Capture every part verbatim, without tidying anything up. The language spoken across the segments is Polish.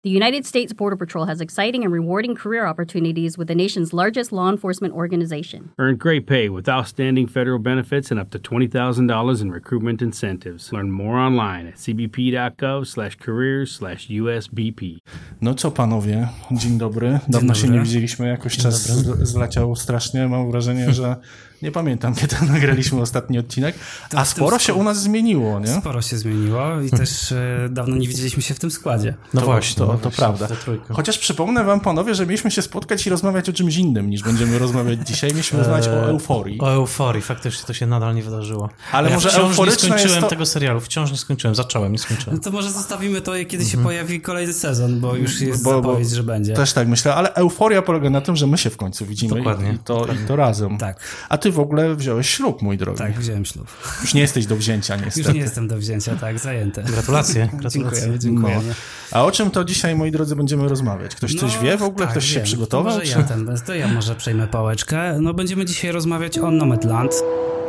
The United States Border Patrol has exciting and rewarding career opportunities with the nation's largest law enforcement organization. Earn great pay with outstanding federal benefits and up to twenty thousand dollars in recruitment incentives. Learn more online at cbp.gov slash careers slash USBP. No co panowie, dzień dobry. Dawno się nie widzieliśmy, jakoś dzień czas z, zleciał strasznie. Mam wrażenie, że nie pamiętam, kiedy nagraliśmy ostatni odcinek, a sporo się u nas zmieniło, nie? Sporo się zmieniło i też e, dawno nie widzieliśmy się w tym składzie. No to, właśnie, to, no to prawda. Chociaż przypomnę wam, panowie, że mieliśmy się spotkać i rozmawiać o czymś innym, niż będziemy rozmawiać dzisiaj. Mieliśmy rozmawiać o euforii. O euforii, faktycznie to się nadal nie wydarzyło. Ale ja może wciąż euforyczna nie skończyłem jest to... tego serialu, wciąż nie skończyłem, zacząłem, nie skończyłem. No to może zostawimy to, kiedy się mhm. pojawi kolejny sezon, bo już jest bo, zapowiedź, bo że będzie. Też tak myślę, ale euforia polega na tym, że my się w końcu widzimy. Dokładnie. I, to, Dokładnie. i to razem. Tak. A ty w ogóle wziąłeś ślub, mój drogi. Tak, wziąłem ślub. Już nie jesteś do wzięcia, niestety. Już nie jestem do wzięcia, tak, zajęte. Gratulacje. Gratulacje. Dziękujemy, dziękujemy. No. A o czym to dzisiaj, moi drodzy, będziemy rozmawiać? Ktoś coś no, wie w ogóle? Tak, Ktoś wiem. się przygotował? To może, ja ten, to ja może przejmę pałeczkę. No będziemy dzisiaj rozmawiać o Nomadland.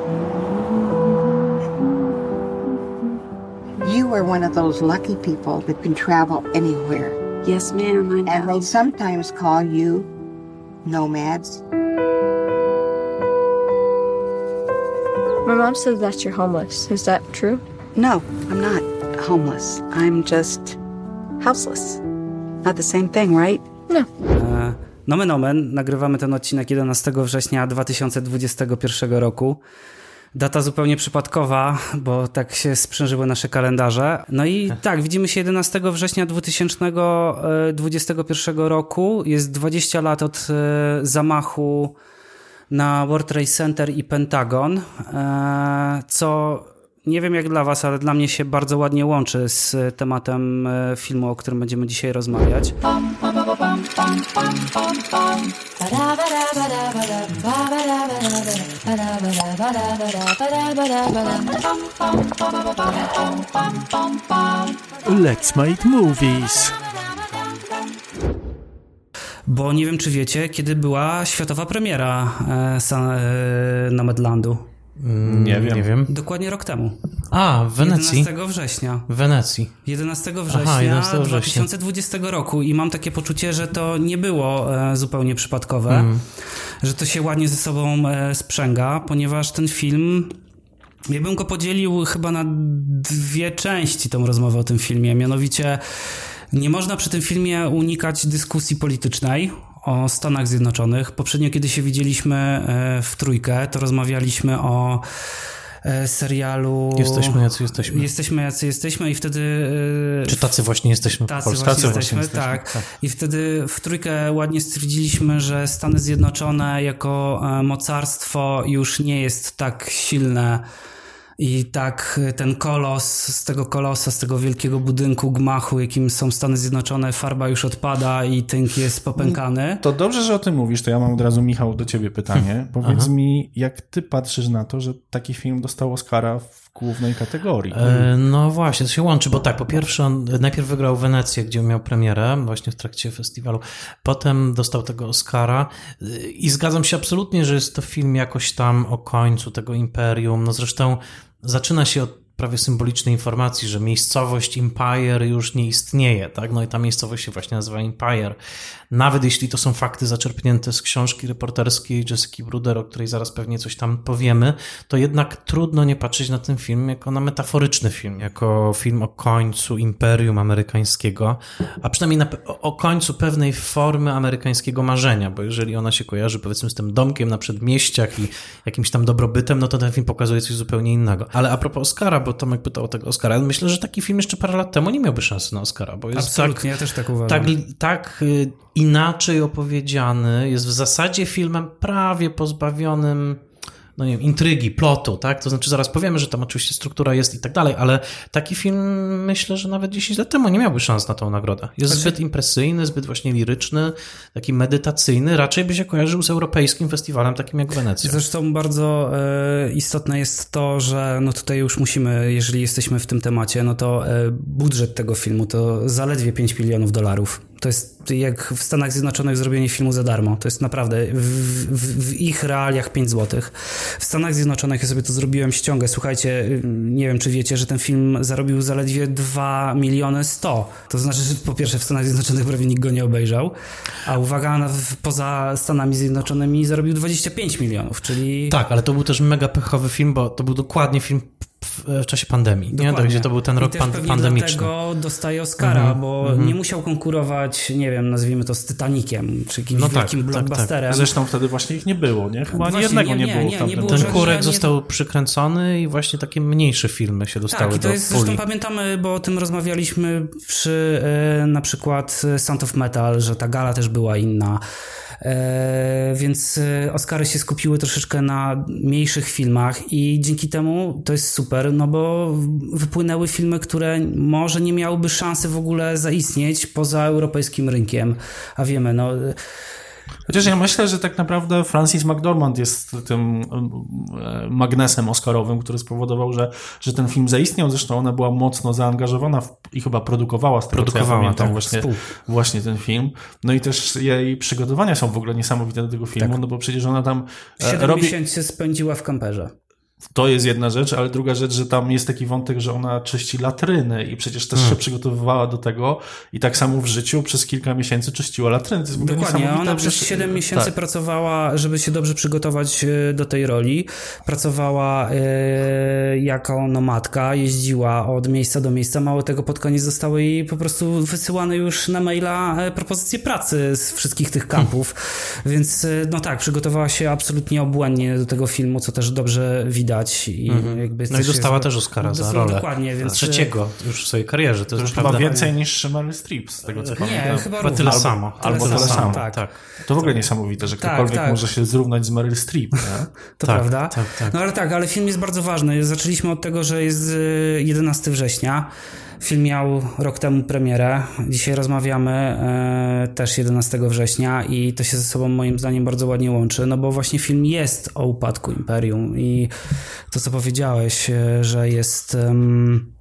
You are one of those lucky people that can travel anywhere. Yes, ma'am, I know. And they sometimes call you nomads. My mom says that you're homeless. Is that true? No, I'm not homeless. I'm just houseless. Not the same thing, right? No. E, nomen omen, nagrywamy ten odcinek jedenastego września dwa tysiące dwudziestego pierwszego roku. Data zupełnie przypadkowa, bo tak się sprzężyły nasze kalendarze. No i tak, widzimy się jedenastego września dwa tysiące dwudziestego pierwszego roku. Jest dwadzieścia lat od e, zamachu na World Trade Center i Pentagon, co nie wiem jak dla was, ale dla mnie się bardzo ładnie łączy z tematem filmu, o którym będziemy dzisiaj rozmawiać. Let's make movies. Bo nie wiem, czy wiecie, kiedy była światowa premiera e, e, Nomadlandu. Mm, nie wiem. Nie wiem. Dokładnie rok temu. A, w Wenecji. jedenastego września. W Wenecji. jedenastego września, Aha, jedenastego września dwa tysiące dwudziestego roku i mam takie poczucie, że to nie było e, zupełnie przypadkowe, mm. że to się ładnie ze sobą e, sprzęga, ponieważ ten film... Ja bym go podzielił chyba na dwie części, tą rozmowę o tym filmie, mianowicie nie można przy tym filmie unikać dyskusji politycznej o Stanach Zjednoczonych. Poprzednio, kiedy się widzieliśmy w trójkę, to rozmawialiśmy o serialu... Jesteśmy jacy jesteśmy. Jesteśmy jacy jesteśmy i wtedy... Czy tacy właśnie jesteśmy? Tacy, Polsce? właśnie, tacy jesteśmy, właśnie tak. jesteśmy, tak. I wtedy w trójkę ładnie stwierdziliśmy, że Stany Zjednoczone jako mocarstwo już nie jest tak silne i tak ten kolos, z tego kolosa, z tego wielkiego budynku, gmachu, jakim są Stany Zjednoczone, farba już odpada i tynk jest popękany. To dobrze, że o tym mówisz, to ja mam od razu, Michał, do ciebie pytanie. Powiedz Aha. mi, jak ty patrzysz na to, że taki film dostał Oscara w głównej kategorii? E, no właśnie, to się łączy, bo tak, po pierwsze on najpierw wygrał Wenecję, gdzie miał premierę właśnie w trakcie festiwalu, potem dostał tego Oscara i zgadzam się absolutnie, że jest to film jakoś tam o końcu tego imperium, no zresztą zaczyna się od prawie symbolicznej informacji, że miejscowość Empire już nie istnieje, tak? No i ta miejscowość się właśnie nazywa Empire. Nawet jeśli to są fakty zaczerpnięte z książki reporterskiej Jessica Bruder, o której zaraz pewnie coś tam powiemy, to jednak trudno nie patrzeć na ten film jako na metaforyczny film, jako film o końcu imperium amerykańskiego, a przynajmniej na, o końcu pewnej formy amerykańskiego marzenia, bo jeżeli ona się kojarzy powiedzmy z tym domkiem na przedmieściach i jakimś tam dobrobytem, no to ten film pokazuje coś zupełnie innego. Ale a propos Oscara, bo Tomek pytał o tego Oscara, myślę, że taki film jeszcze parę lat temu nie miałby szansy na Oscara, bo jest Absolutnie, tak, ja też tak uważam. Tak, tak inaczej opowiedziany, jest w zasadzie filmem prawie pozbawionym, no nie wiem, intrygi, plotu, tak? To znaczy zaraz powiemy, że tam oczywiście struktura jest i tak dalej, ale taki film myślę, że nawet dziesięć lat temu nie miałby szans na tą nagrodę. Jest zbyt impresyjny, zbyt właśnie liryczny, taki medytacyjny, raczej by się kojarzył z europejskim festiwalem takim jak Wenecja. Zresztą bardzo e, istotne jest to, że no tutaj już musimy, jeżeli jesteśmy w tym temacie, no to e, budżet tego filmu to zaledwie pięć milionów dolarów. To jest jak w Stanach Zjednoczonych zrobienie filmu za darmo. To jest naprawdę w, w, w ich realiach pięć złotych. W Stanach Zjednoczonych ja sobie to zrobiłem ściągę. Słuchajcie, nie wiem, czy wiecie, że ten film zarobił zaledwie dwa miliony sto. To znaczy, że po pierwsze w Stanach Zjednoczonych prawie nikt go nie obejrzał, a uwaga, na, poza Stanami Zjednoczonymi zarobił dwadzieścia pięć milionów, czyli... Tak, ale to był też mega pechowy film, bo to był dokładnie film w czasie pandemii, nie? To, gdzie to był ten rok pan, pandemiczny. I dlatego dostaje Oscara, mm-hmm, bo mm-hmm. nie musiał konkurować, nie wiem, nazwijmy to z Titaniciem, czy jakimś no wielkim tak, blockbusterem. Tak, tak. Zresztą wtedy właśnie ich nie było, nie? Chyba właśnie, jednego nie, nie, nie było. Nie, nie było ten żadnych, kurek nie, został nie... przykręcony i właśnie takie mniejsze filmy się dostały tak, i to do jest, puli. Zresztą pamiętamy, bo o tym rozmawialiśmy przy e, na przykład Sound of Metal, że ta gala też była inna. E, więc Oscary się skupiły troszeczkę na mniejszych filmach i dzięki temu to jest super, no bo wypłynęły filmy, które może nie miałyby szansy w ogóle zaistnieć poza europejskim rynkiem, a wiemy, no... Chociaż ja myślę, że tak naprawdę Frances McDormand jest tym magnesem oscarowym, który spowodował, że, że ten film zaistniał. Zresztą ona była mocno zaangażowana w, i chyba produkowała z tego, produkowała, co ja pamiętam, tak, właśnie, właśnie ten film. No i też jej przygotowania są w ogóle niesamowite do tego filmu, tak. No bo przecież ona tam Siedem robi... miesięcy spędziła w kamperze. To jest jedna rzecz, ale druga rzecz, że tam jest taki wątek, że ona czyści latryny i przecież też hmm. się przygotowywała do tego i tak samo w życiu przez kilka miesięcy czyściła latryny. To jest dokładnie, ona przez siedem miesięcy tak. pracowała, żeby się dobrze przygotować do tej roli. Pracowała e, jako nomadka, jeździła od miejsca do miejsca. Mało tego, pod koniec zostały jej po prostu wysyłane już na maila propozycje pracy z wszystkich tych kampów. Hmm. Więc no tak, przygotowała się absolutnie obłędnie do tego filmu, co też dobrze widać. I mm-hmm. jakby no i dostała jest... też Oscara za rolę. Dokładnie, więc... Trzeciego już w swojej karierze. To, to jest już chyba więcej niż Meryl Streep, z tego co nie, pamiętam. Chyba, chyba tyle albo, samo. Albo tyle, tyle samo, tak. tak. To w ogóle niesamowite, że ktokolwiek tak, tak. może się zrównać z Meryl Streep. Nie? To tak, prawda. Tak, tak. No ale tak, ale film jest bardzo ważny. Zaczęliśmy od tego, że jest jedenastego września. Film miał rok temu premierę. Dzisiaj rozmawiamy e, też jedenastego września i to się ze sobą moim zdaniem bardzo ładnie łączy, no bo właśnie film jest o upadku imperium i to, co powiedziałeś, że jest... Um,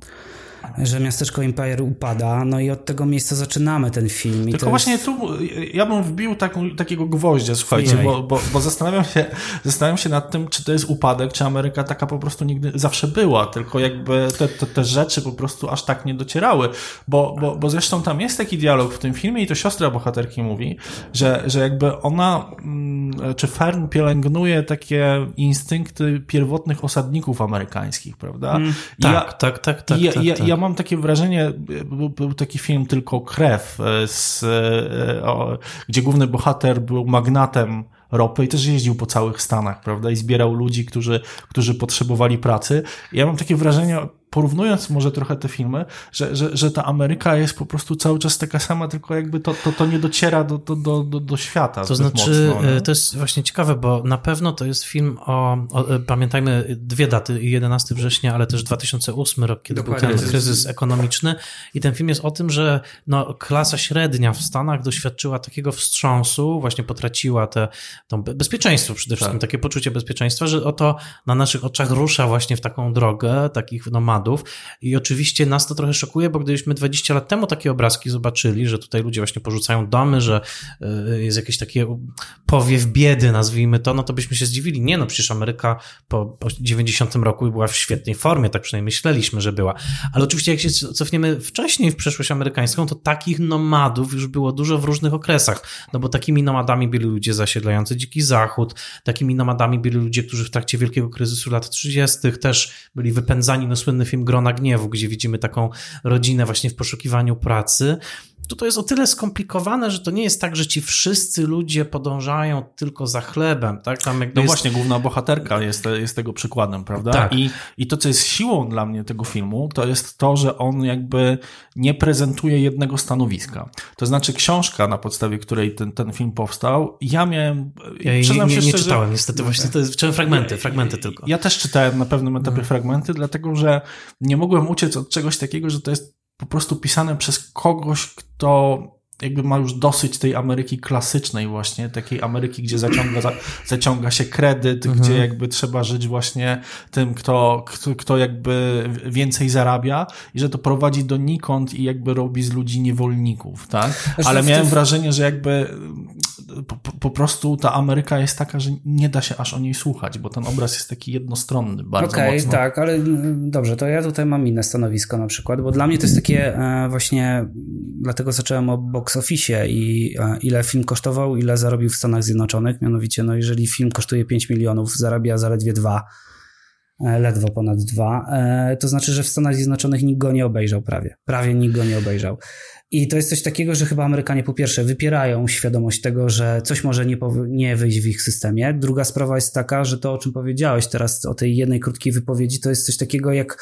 że miasteczko Empire upada, no i od tego miejsca zaczynamy ten film. I Tylko to właśnie jest... tu ja bym wbił taką, takiego gwoździa, słuchajcie, bo, bo, bo zastanawiam się, zastanawiam się nad tym, czy to jest upadek, czy Ameryka taka po prostu nigdy zawsze była, tylko jakby te, te, te rzeczy po prostu aż tak nie docierały, bo, bo, bo zresztą tam jest taki dialog w tym filmie i to siostra bohaterki mówi, że, że jakby ona, czy Fern pielęgnuje takie instynkty pierwotnych osadników amerykańskich, prawda? Mm, tak, ja, tak, tak, tak, ja, tak, ja, tak. ja mam takie wrażenie, był, był taki film Tylko krew, z, o, gdzie główny bohater był magnatem ropy i też jeździł po całych Stanach, prawda, i zbierał ludzi, którzy, którzy potrzebowali pracy. I ja mam takie wrażenie, porównując może trochę te filmy, że, że, że ta Ameryka jest po prostu cały czas taka sama, tylko jakby to, to, to nie dociera do, do, do, do, do świata. To znaczy, mocno, to jest właśnie ciekawe, bo na pewno to jest film o, o pamiętajmy dwie daty, jedenastego września, ale też dwa tysiące ósmy rok, kiedy Dokładnie. był ten kryzys ekonomiczny i ten film jest o tym, że no, klasa średnia w Stanach doświadczyła takiego wstrząsu, właśnie potraciła te, to bezpieczeństwo przede wszystkim, tak. takie poczucie bezpieczeństwa, że oto na naszych oczach rusza właśnie w taką drogę takich nomadów. I oczywiście nas to trochę szokuje, bo gdybyśmy dwadzieścia lat temu takie obrazki zobaczyli, że tutaj ludzie właśnie porzucają domy, że jest jakieś takie powiew biedy, nazwijmy to, no to byśmy się zdziwili. Nie, no przecież Ameryka po dziewięćdziesiątym roku była w świetnej formie, tak przynajmniej myśleliśmy, że była. Ale oczywiście jak się cofniemy wcześniej w przeszłość amerykańską, to takich nomadów już było dużo w różnych okresach, no bo takimi nomadami byli ludzie zasiedlający Dziki Zachód, takimi nomadami byli ludzie, którzy w trakcie wielkiego kryzysu lat trzydziestych też byli wypędzani, no słynny film Grona Gniewu, gdzie widzimy taką rodzinę właśnie w poszukiwaniu pracy. To to jest o tyle skomplikowane, że to nie jest tak, że ci wszyscy ludzie podążają tylko za chlebem, tak? Tam jakby no jest... właśnie, główna bohaterka jest, jest tego przykładem, prawda? Tak. I, I to, co jest siłą dla mnie tego filmu, to jest to, że on jakby nie prezentuje jednego stanowiska. To znaczy książka, na podstawie której ten, ten film powstał, ja miałem... Ja jej nie, nie, nie szczerze, czytałem, niestety właśnie, to jest, czytałem fragmenty, fragmenty tylko. Ja też czytałem na pewnym etapie hmm. fragmenty, dlatego, że nie mogłem uciec od czegoś takiego, że to jest po prostu pisane przez kogoś, kto jakby ma już dosyć tej Ameryki klasycznej właśnie, takiej Ameryki, gdzie zaciąga, za, zaciąga się kredyt, mhm. gdzie jakby trzeba żyć właśnie tym, kto, kto, kto jakby więcej zarabia i że to prowadzi donikąd i jakby robi z ludzi niewolników, tak? Ale miałem wrażenie, że jakby po, po prostu ta Ameryka jest taka, że nie da się aż o niej słuchać, bo ten obraz jest taki jednostronny bardzo Okej, mocno. tak, ale dobrze, to ja tutaj mam inne stanowisko na przykład, bo dla mnie to jest takie e, właśnie, dlatego zacząłem o box office i e, ile film kosztował, ile zarobił w Stanach Zjednoczonych, mianowicie no jeżeli film kosztuje pięć milionów, zarabia zaledwie dwa, e, ledwo ponad dwa, e, to znaczy, że w Stanach Zjednoczonych nikt go nie obejrzał prawie, prawie nikt go nie obejrzał. I to jest coś takiego, że chyba Amerykanie po pierwsze wypierają świadomość tego, że coś może nie, pow- nie wyjść w ich systemie. Druga sprawa jest taka, że to, o czym powiedziałeś teraz, o tej jednej krótkiej wypowiedzi, to jest coś takiego jak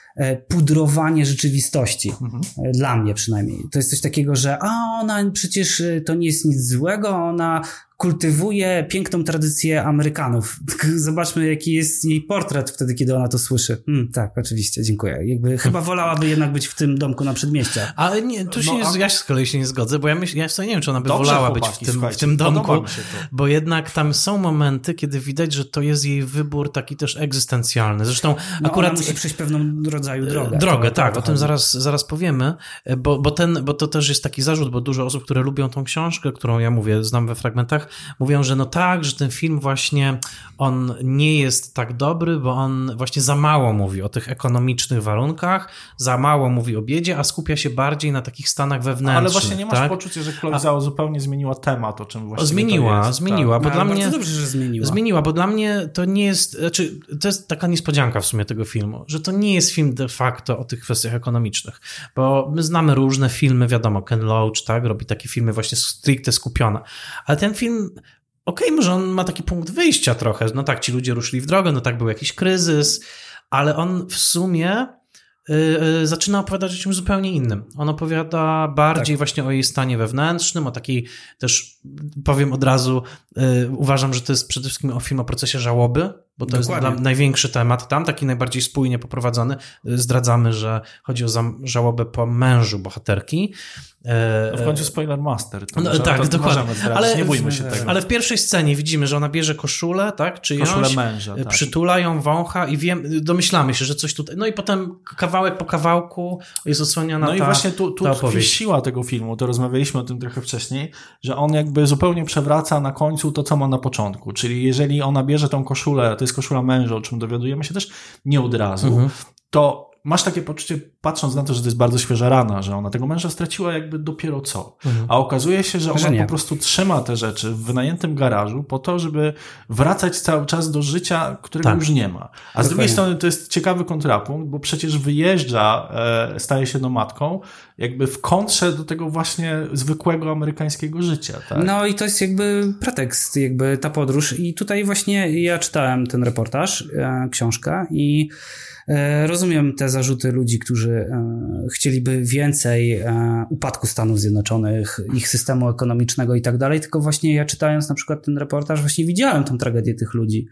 pudrowanie rzeczywistości. Mhm. Dla mnie przynajmniej. To jest coś takiego, że a ona przecież to nie jest nic złego, ona kultywuje piękną tradycję Amerykanów. Zobaczmy, jaki jest jej portret wtedy, kiedy ona to słyszy. Hmm, tak, oczywiście, dziękuję. Jakby chyba wolałaby jednak być w tym domku na przedmieściach. Ale nie, tu się no, nie, a... ja się z kolei się nie zgodzę, bo ja myślę, ja nie wiem, czy ona by Dobrze, wolała chłopaki, być w tym, w tym domku, bo jednak tam są momenty, kiedy widać, że to jest jej wybór taki też egzystencjalny. Zresztą no akurat... Ona musi przejść pewną rodzaju drogę. Drogę, to, tak, to o tym zaraz, zaraz powiemy, bo, bo, ten, bo to też jest taki zarzut, bo dużo osób, które lubią tą książkę, którą ja mówię, znam we fragmentach, mówią, że no tak, że ten film właśnie, on nie jest tak dobry, bo on właśnie za mało mówi o tych ekonomicznych warunkach, za mało mówi o biedzie, a skupia się bardziej na takich stanach wewnętrznych. Ale właśnie nie masz tak? poczucia, że Chloe Zhao zupełnie zmieniła temat, o czym właśnie Zmieniła, to jest. zmieniła, tak. bo no, dla bardzo mnie... dobrze, że zmieniła. Zmieniła, bo dla mnie to nie jest, znaczy to jest taka niespodzianka w sumie tego filmu, że to nie jest film de facto o tych kwestiach ekonomicznych, bo my znamy różne filmy, wiadomo, Ken Loach, tak, robi takie filmy właśnie stricte skupione, ale ten film, okej, okay, może on ma taki punkt wyjścia trochę, no tak, ci ludzie ruszyli w drogę, no tak, był jakiś kryzys, ale on w sumie yy, yy, zaczyna opowiadać o czymś zupełnie innym. On opowiada bardziej tak. właśnie o jej stanie wewnętrznym, o takiej też, powiem od razu, yy, uważam, że to jest przede wszystkim film o procesie żałoby, bo to Dokładnie. jest dla, największy temat tam, taki najbardziej spójnie poprowadzony. Zdradzamy, że chodzi o żałobę po mężu bohaterki. No w końcu spoiler master. To no, może, tak, to dokładnie. Ale nie bójmy się tego. Ale w pierwszej scenie widzimy, że ona bierze koszulę, tak? Czyjąś, koszulę męża, tak. Przytula ją, wącha i wiem, domyślamy się, że coś tutaj... No i potem kawałek po kawałku jest odsłaniana no ta No i właśnie tu, tu ta tkwi siła tego filmu, to rozmawialiśmy o tym trochę wcześniej, że on jakby zupełnie przewraca na końcu to, co ma na początku. Czyli jeżeli ona bierze tą koszulę, to jest koszula męża, o czym dowiadujemy się też nie od razu, mhm. to masz takie poczucie, patrząc na to, że to jest bardzo świeża rana, że ona tego męża straciła jakby dopiero co. Mhm. A okazuje się, że ona że po prostu trzyma te rzeczy w wynajętym garażu po to, żeby wracać cały czas do życia, którego tak. już nie ma. A Dokładnie. z drugiej strony to jest ciekawy kontrapunkt, bo przecież wyjeżdża, e, staje się nomadką, jakby w kontrze do tego właśnie zwykłego amerykańskiego życia. Tak? No i to jest jakby pretekst, jakby ta podróż. I tutaj właśnie ja czytałem ten reportaż, e, książkę i rozumiem te zarzuty ludzi, którzy chcieliby więcej upadku Stanów Zjednoczonych, ich systemu ekonomicznego i tak dalej, tylko właśnie ja czytając na przykład ten reportaż właśnie widziałem tą tragedię tych ludzi.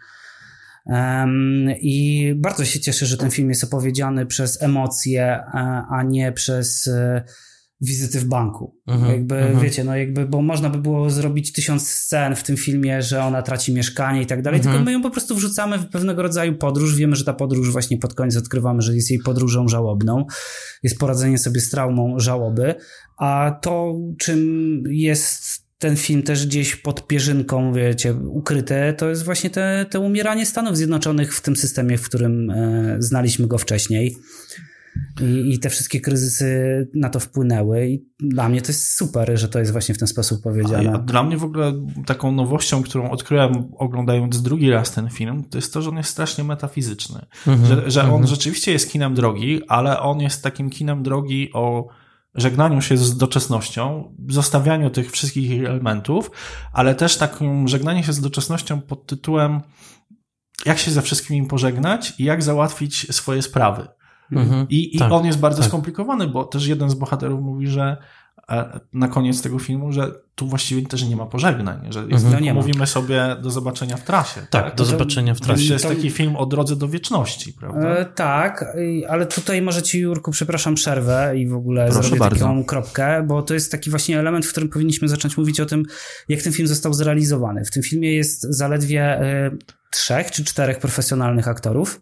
I bardzo się cieszę, że ten film jest opowiedziany przez emocje, a nie przez wizyty w banku. Mhm, jakby, mhm. wiecie, no jakby, bo można by było zrobić tysiąc scen w tym filmie, że ona traci mieszkanie i tak dalej, mhm. tylko my ją po prostu wrzucamy w pewnego rodzaju podróż. Wiemy, że ta podróż właśnie pod koniec odkrywamy, że jest jej podróżą żałobną. Jest poradzenie sobie z traumą żałoby. A to, czym jest ten film też gdzieś pod pierzynką, wiecie, ukryte, to jest właśnie te, te umieranie Stanów Zjednoczonych w tym systemie, w którym e, znaliśmy go wcześniej. I, I te wszystkie kryzysy na to wpłynęły i dla mnie to jest super, że to jest właśnie w ten sposób powiedziane. A dla mnie w ogóle taką nowością, którą odkryłem oglądając drugi raz ten film, to jest to, że on jest strasznie metafizyczny. Mhm, że że mhm. on rzeczywiście jest kinem drogi, ale on jest takim kinem drogi o żegnaniu się z doczesnością, zostawianiu tych wszystkich elementów, ale też takim żegnanie się z doczesnością pod tytułem jak się ze wszystkimi pożegnać i jak załatwić swoje sprawy. Mhm, I, i tak, on jest bardzo tak. skomplikowany, bo też jeden z bohaterów mówi, że na koniec tego filmu, że tu właściwie też nie ma pożegnań, że jest, no nie mówimy ma. sobie do zobaczenia w trasie. Tak, tak? do zobaczenia w trasie. To jest taki film o drodze do wieczności, prawda? E, tak, ale tutaj może ci, Jurku, przepraszam, przerwę i w ogóle Proszę zrobię bardzo. taką kropkę, bo to jest taki właśnie element, w którym powinniśmy zacząć mówić o tym, jak ten film został zrealizowany. W tym filmie jest zaledwie e, trzech czy czterech profesjonalnych aktorów.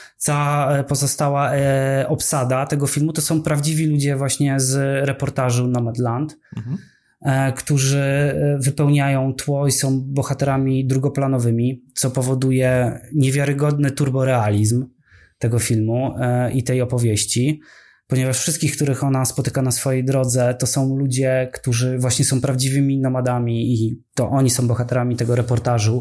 Cała pozostała e, obsada tego filmu to są prawdziwi ludzie właśnie z reportażu Nomadland, mhm. e, którzy wypełniają tło i są bohaterami drugoplanowymi, co powoduje niewiarygodny turborealizm tego filmu e, i tej opowieści, ponieważ wszystkich, których ona spotyka na swojej drodze, to są ludzie, którzy właśnie są prawdziwymi nomadami i to oni są bohaterami tego reportażu.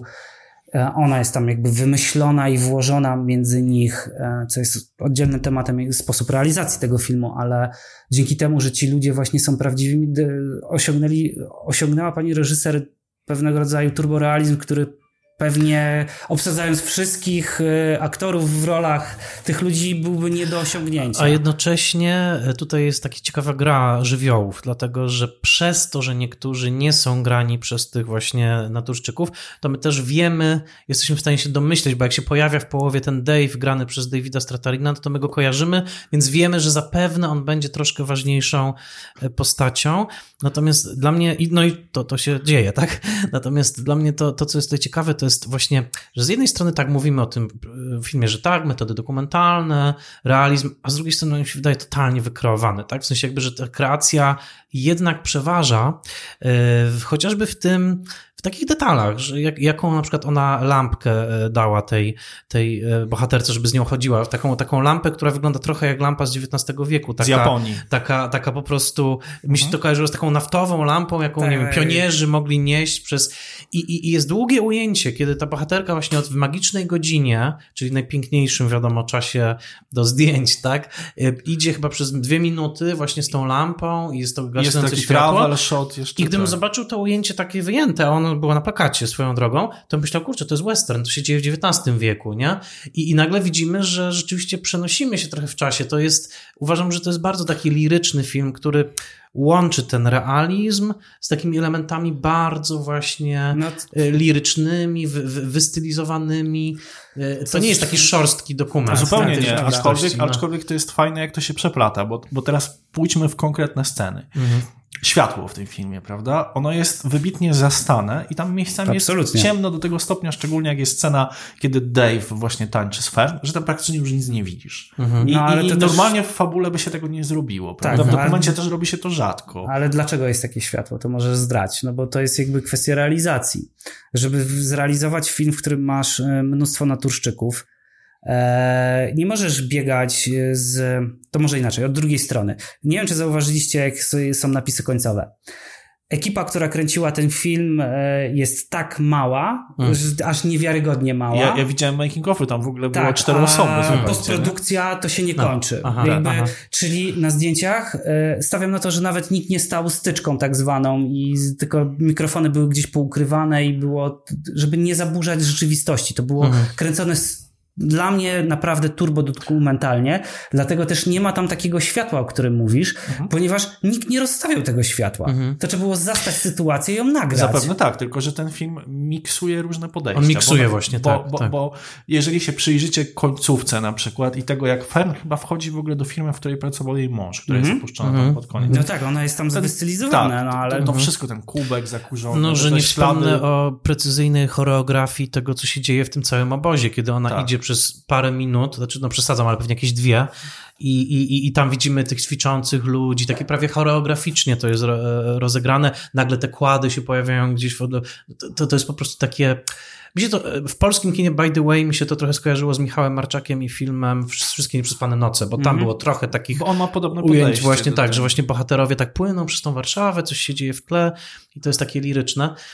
Ona jest tam jakby wymyślona i włożona między nich, co jest oddzielnym tematem, sposób realizacji tego filmu, ale dzięki temu, że ci ludzie właśnie są prawdziwymi, osiągnęli, osiągnęła pani reżyser pewnego rodzaju turborealizm, który pewnie obsadzając wszystkich aktorów w rolach tych ludzi byłby nie do osiągnięcia. A jednocześnie tutaj jest taka ciekawa gra żywiołów, dlatego że przez to, że niektórzy nie są grani przez tych właśnie naturszczyków, to my też wiemy, jesteśmy w stanie się domyśleć, bo jak się pojawia w połowie ten Dave grany przez Davida Stratharina, to my go kojarzymy, więc wiemy, że zapewne on będzie troszkę ważniejszą postacią. Natomiast dla mnie, no i to, to się dzieje, tak? Natomiast dla mnie to, to, co jest tutaj ciekawe, to jest właśnie, że z jednej strony tak mówimy o tym filmie, że tak, metody dokumentalne, realizm, a z drugiej strony on się wydaje totalnie wykreowany, tak? W sensie jakby, że ta kreacja jednak przeważa, yy, chociażby w tym, w takich detalach, że jak, jaką na przykład ona lampkę dała tej, tej bohaterce, żeby z nią chodziła. Taką, taką lampę, która wygląda trochę jak lampa z dziewiętnastego wieku. Taka, z Japonii. Taka, taka po prostu, mi się to kojarzyło z taką naftową lampą, jaką, tak. nie wiem, pionierzy mogli nieść przez... I, i, I jest długie ujęcie, kiedy ta bohaterka właśnie od w magicznej godzinie, czyli najpiękniejszym, wiadomo, czasie do zdjęć, tak, idzie chyba przez dwie minuty właśnie z tą lampą i jest to gasnące taki światło. travel shot jeszcze. I gdybym tak. zobaczył to ujęcie takie wyjęte, a ono było na plakacie swoją drogą, to bym myślał, kurczę, to jest western, to się dzieje w dziewiętnastym wieku, nie? I, I nagle widzimy, że rzeczywiście przenosimy się trochę w czasie. To jest, uważam, że to jest bardzo taki liryczny film, który łączy ten realizm z takimi elementami bardzo właśnie no, lirycznymi, wy, wy, wystylizowanymi. To nie jest taki szorstki dokument. Zupełnie tak? nie, aczkolwiek, no. aczkolwiek to jest fajne, jak to się przeplata, bo, bo teraz pójdźmy w konkretne sceny. Mhm. Światło w tym filmie, prawda? Ono jest wybitnie zastane i tam miejscami Absolutnie. jest ciemno do tego stopnia, szczególnie jak jest scena, kiedy Dave właśnie tańczy z Fern, że tam praktycznie już nic nie widzisz. Mhm. I, no, ale i, i normalnie też... w fabule by się tego nie zrobiło, prawda? Tak, w dokumencie ale... też robi się to rzadko. Ale dlaczego jest takie światło? To możesz zdrać, no bo to jest jakby kwestia realizacji. Żeby zrealizować film, w którym masz mnóstwo naturszczyków, nie możesz biegać z... To może inaczej, od drugiej strony. Nie wiem, czy zauważyliście, jak są napisy końcowe. Ekipa, która kręciła ten film, jest tak mała, hmm. że aż niewiarygodnie mała. Ja, ja widziałem making-offy, tam w ogóle tak, było cztery osoby. A postprodukcja to się nie no. kończy. Aha, Jakby, aha. Czyli na zdjęciach stawiam na to, że nawet nikt nie stał styczką tak zwaną i tylko mikrofony były gdzieś poukrywane i było, żeby nie zaburzać rzeczywistości. To było hmm. kręcone z dla mnie naprawdę turbo dokumentalnie, dlatego też nie ma tam takiego światła, o którym mówisz, mhm. ponieważ nikt nie rozstawiał tego światła. Mhm. To trzeba było zastać sytuację i ją nagrać. Zapewne tak, tylko że ten film miksuje różne podejścia. On miksuje bo, właśnie, bo, tak, bo, tak. Bo jeżeli się przyjrzycie końcówce na przykład i tego, jak Fern chyba wchodzi w ogóle do firmy, w której pracował jej mąż, która mhm. jest opuszczona mhm. tam pod koniec. No tak, ona jest tam wystylizowana, tak, no ale... To, to mhm. wszystko, ten kubek zakurzony. No, że nie ślady... wspomnę o precyzyjnej choreografii tego, co się dzieje w tym całym obozie, kiedy ona tak. idzie przez parę minut minut, znaczy no przesadzam, ale pewnie jakieś dwie i, i, i tam widzimy tych ćwiczących ludzi, takie prawie choreograficznie to jest rozegrane, nagle te kłady się pojawiają gdzieś, w, to, to jest po prostu takie, mi się to, w polskim kinie by the way mi się to trochę skojarzyło z Michałem Marczakiem i filmem Wszystkie Nieprzespane noce, bo tam mm-hmm. było trochę takich bo on ma podobne ujęć właśnie tak, że właśnie bohaterowie tak płyną przez tą Warszawę, coś się dzieje w tle i to jest takie liryczne.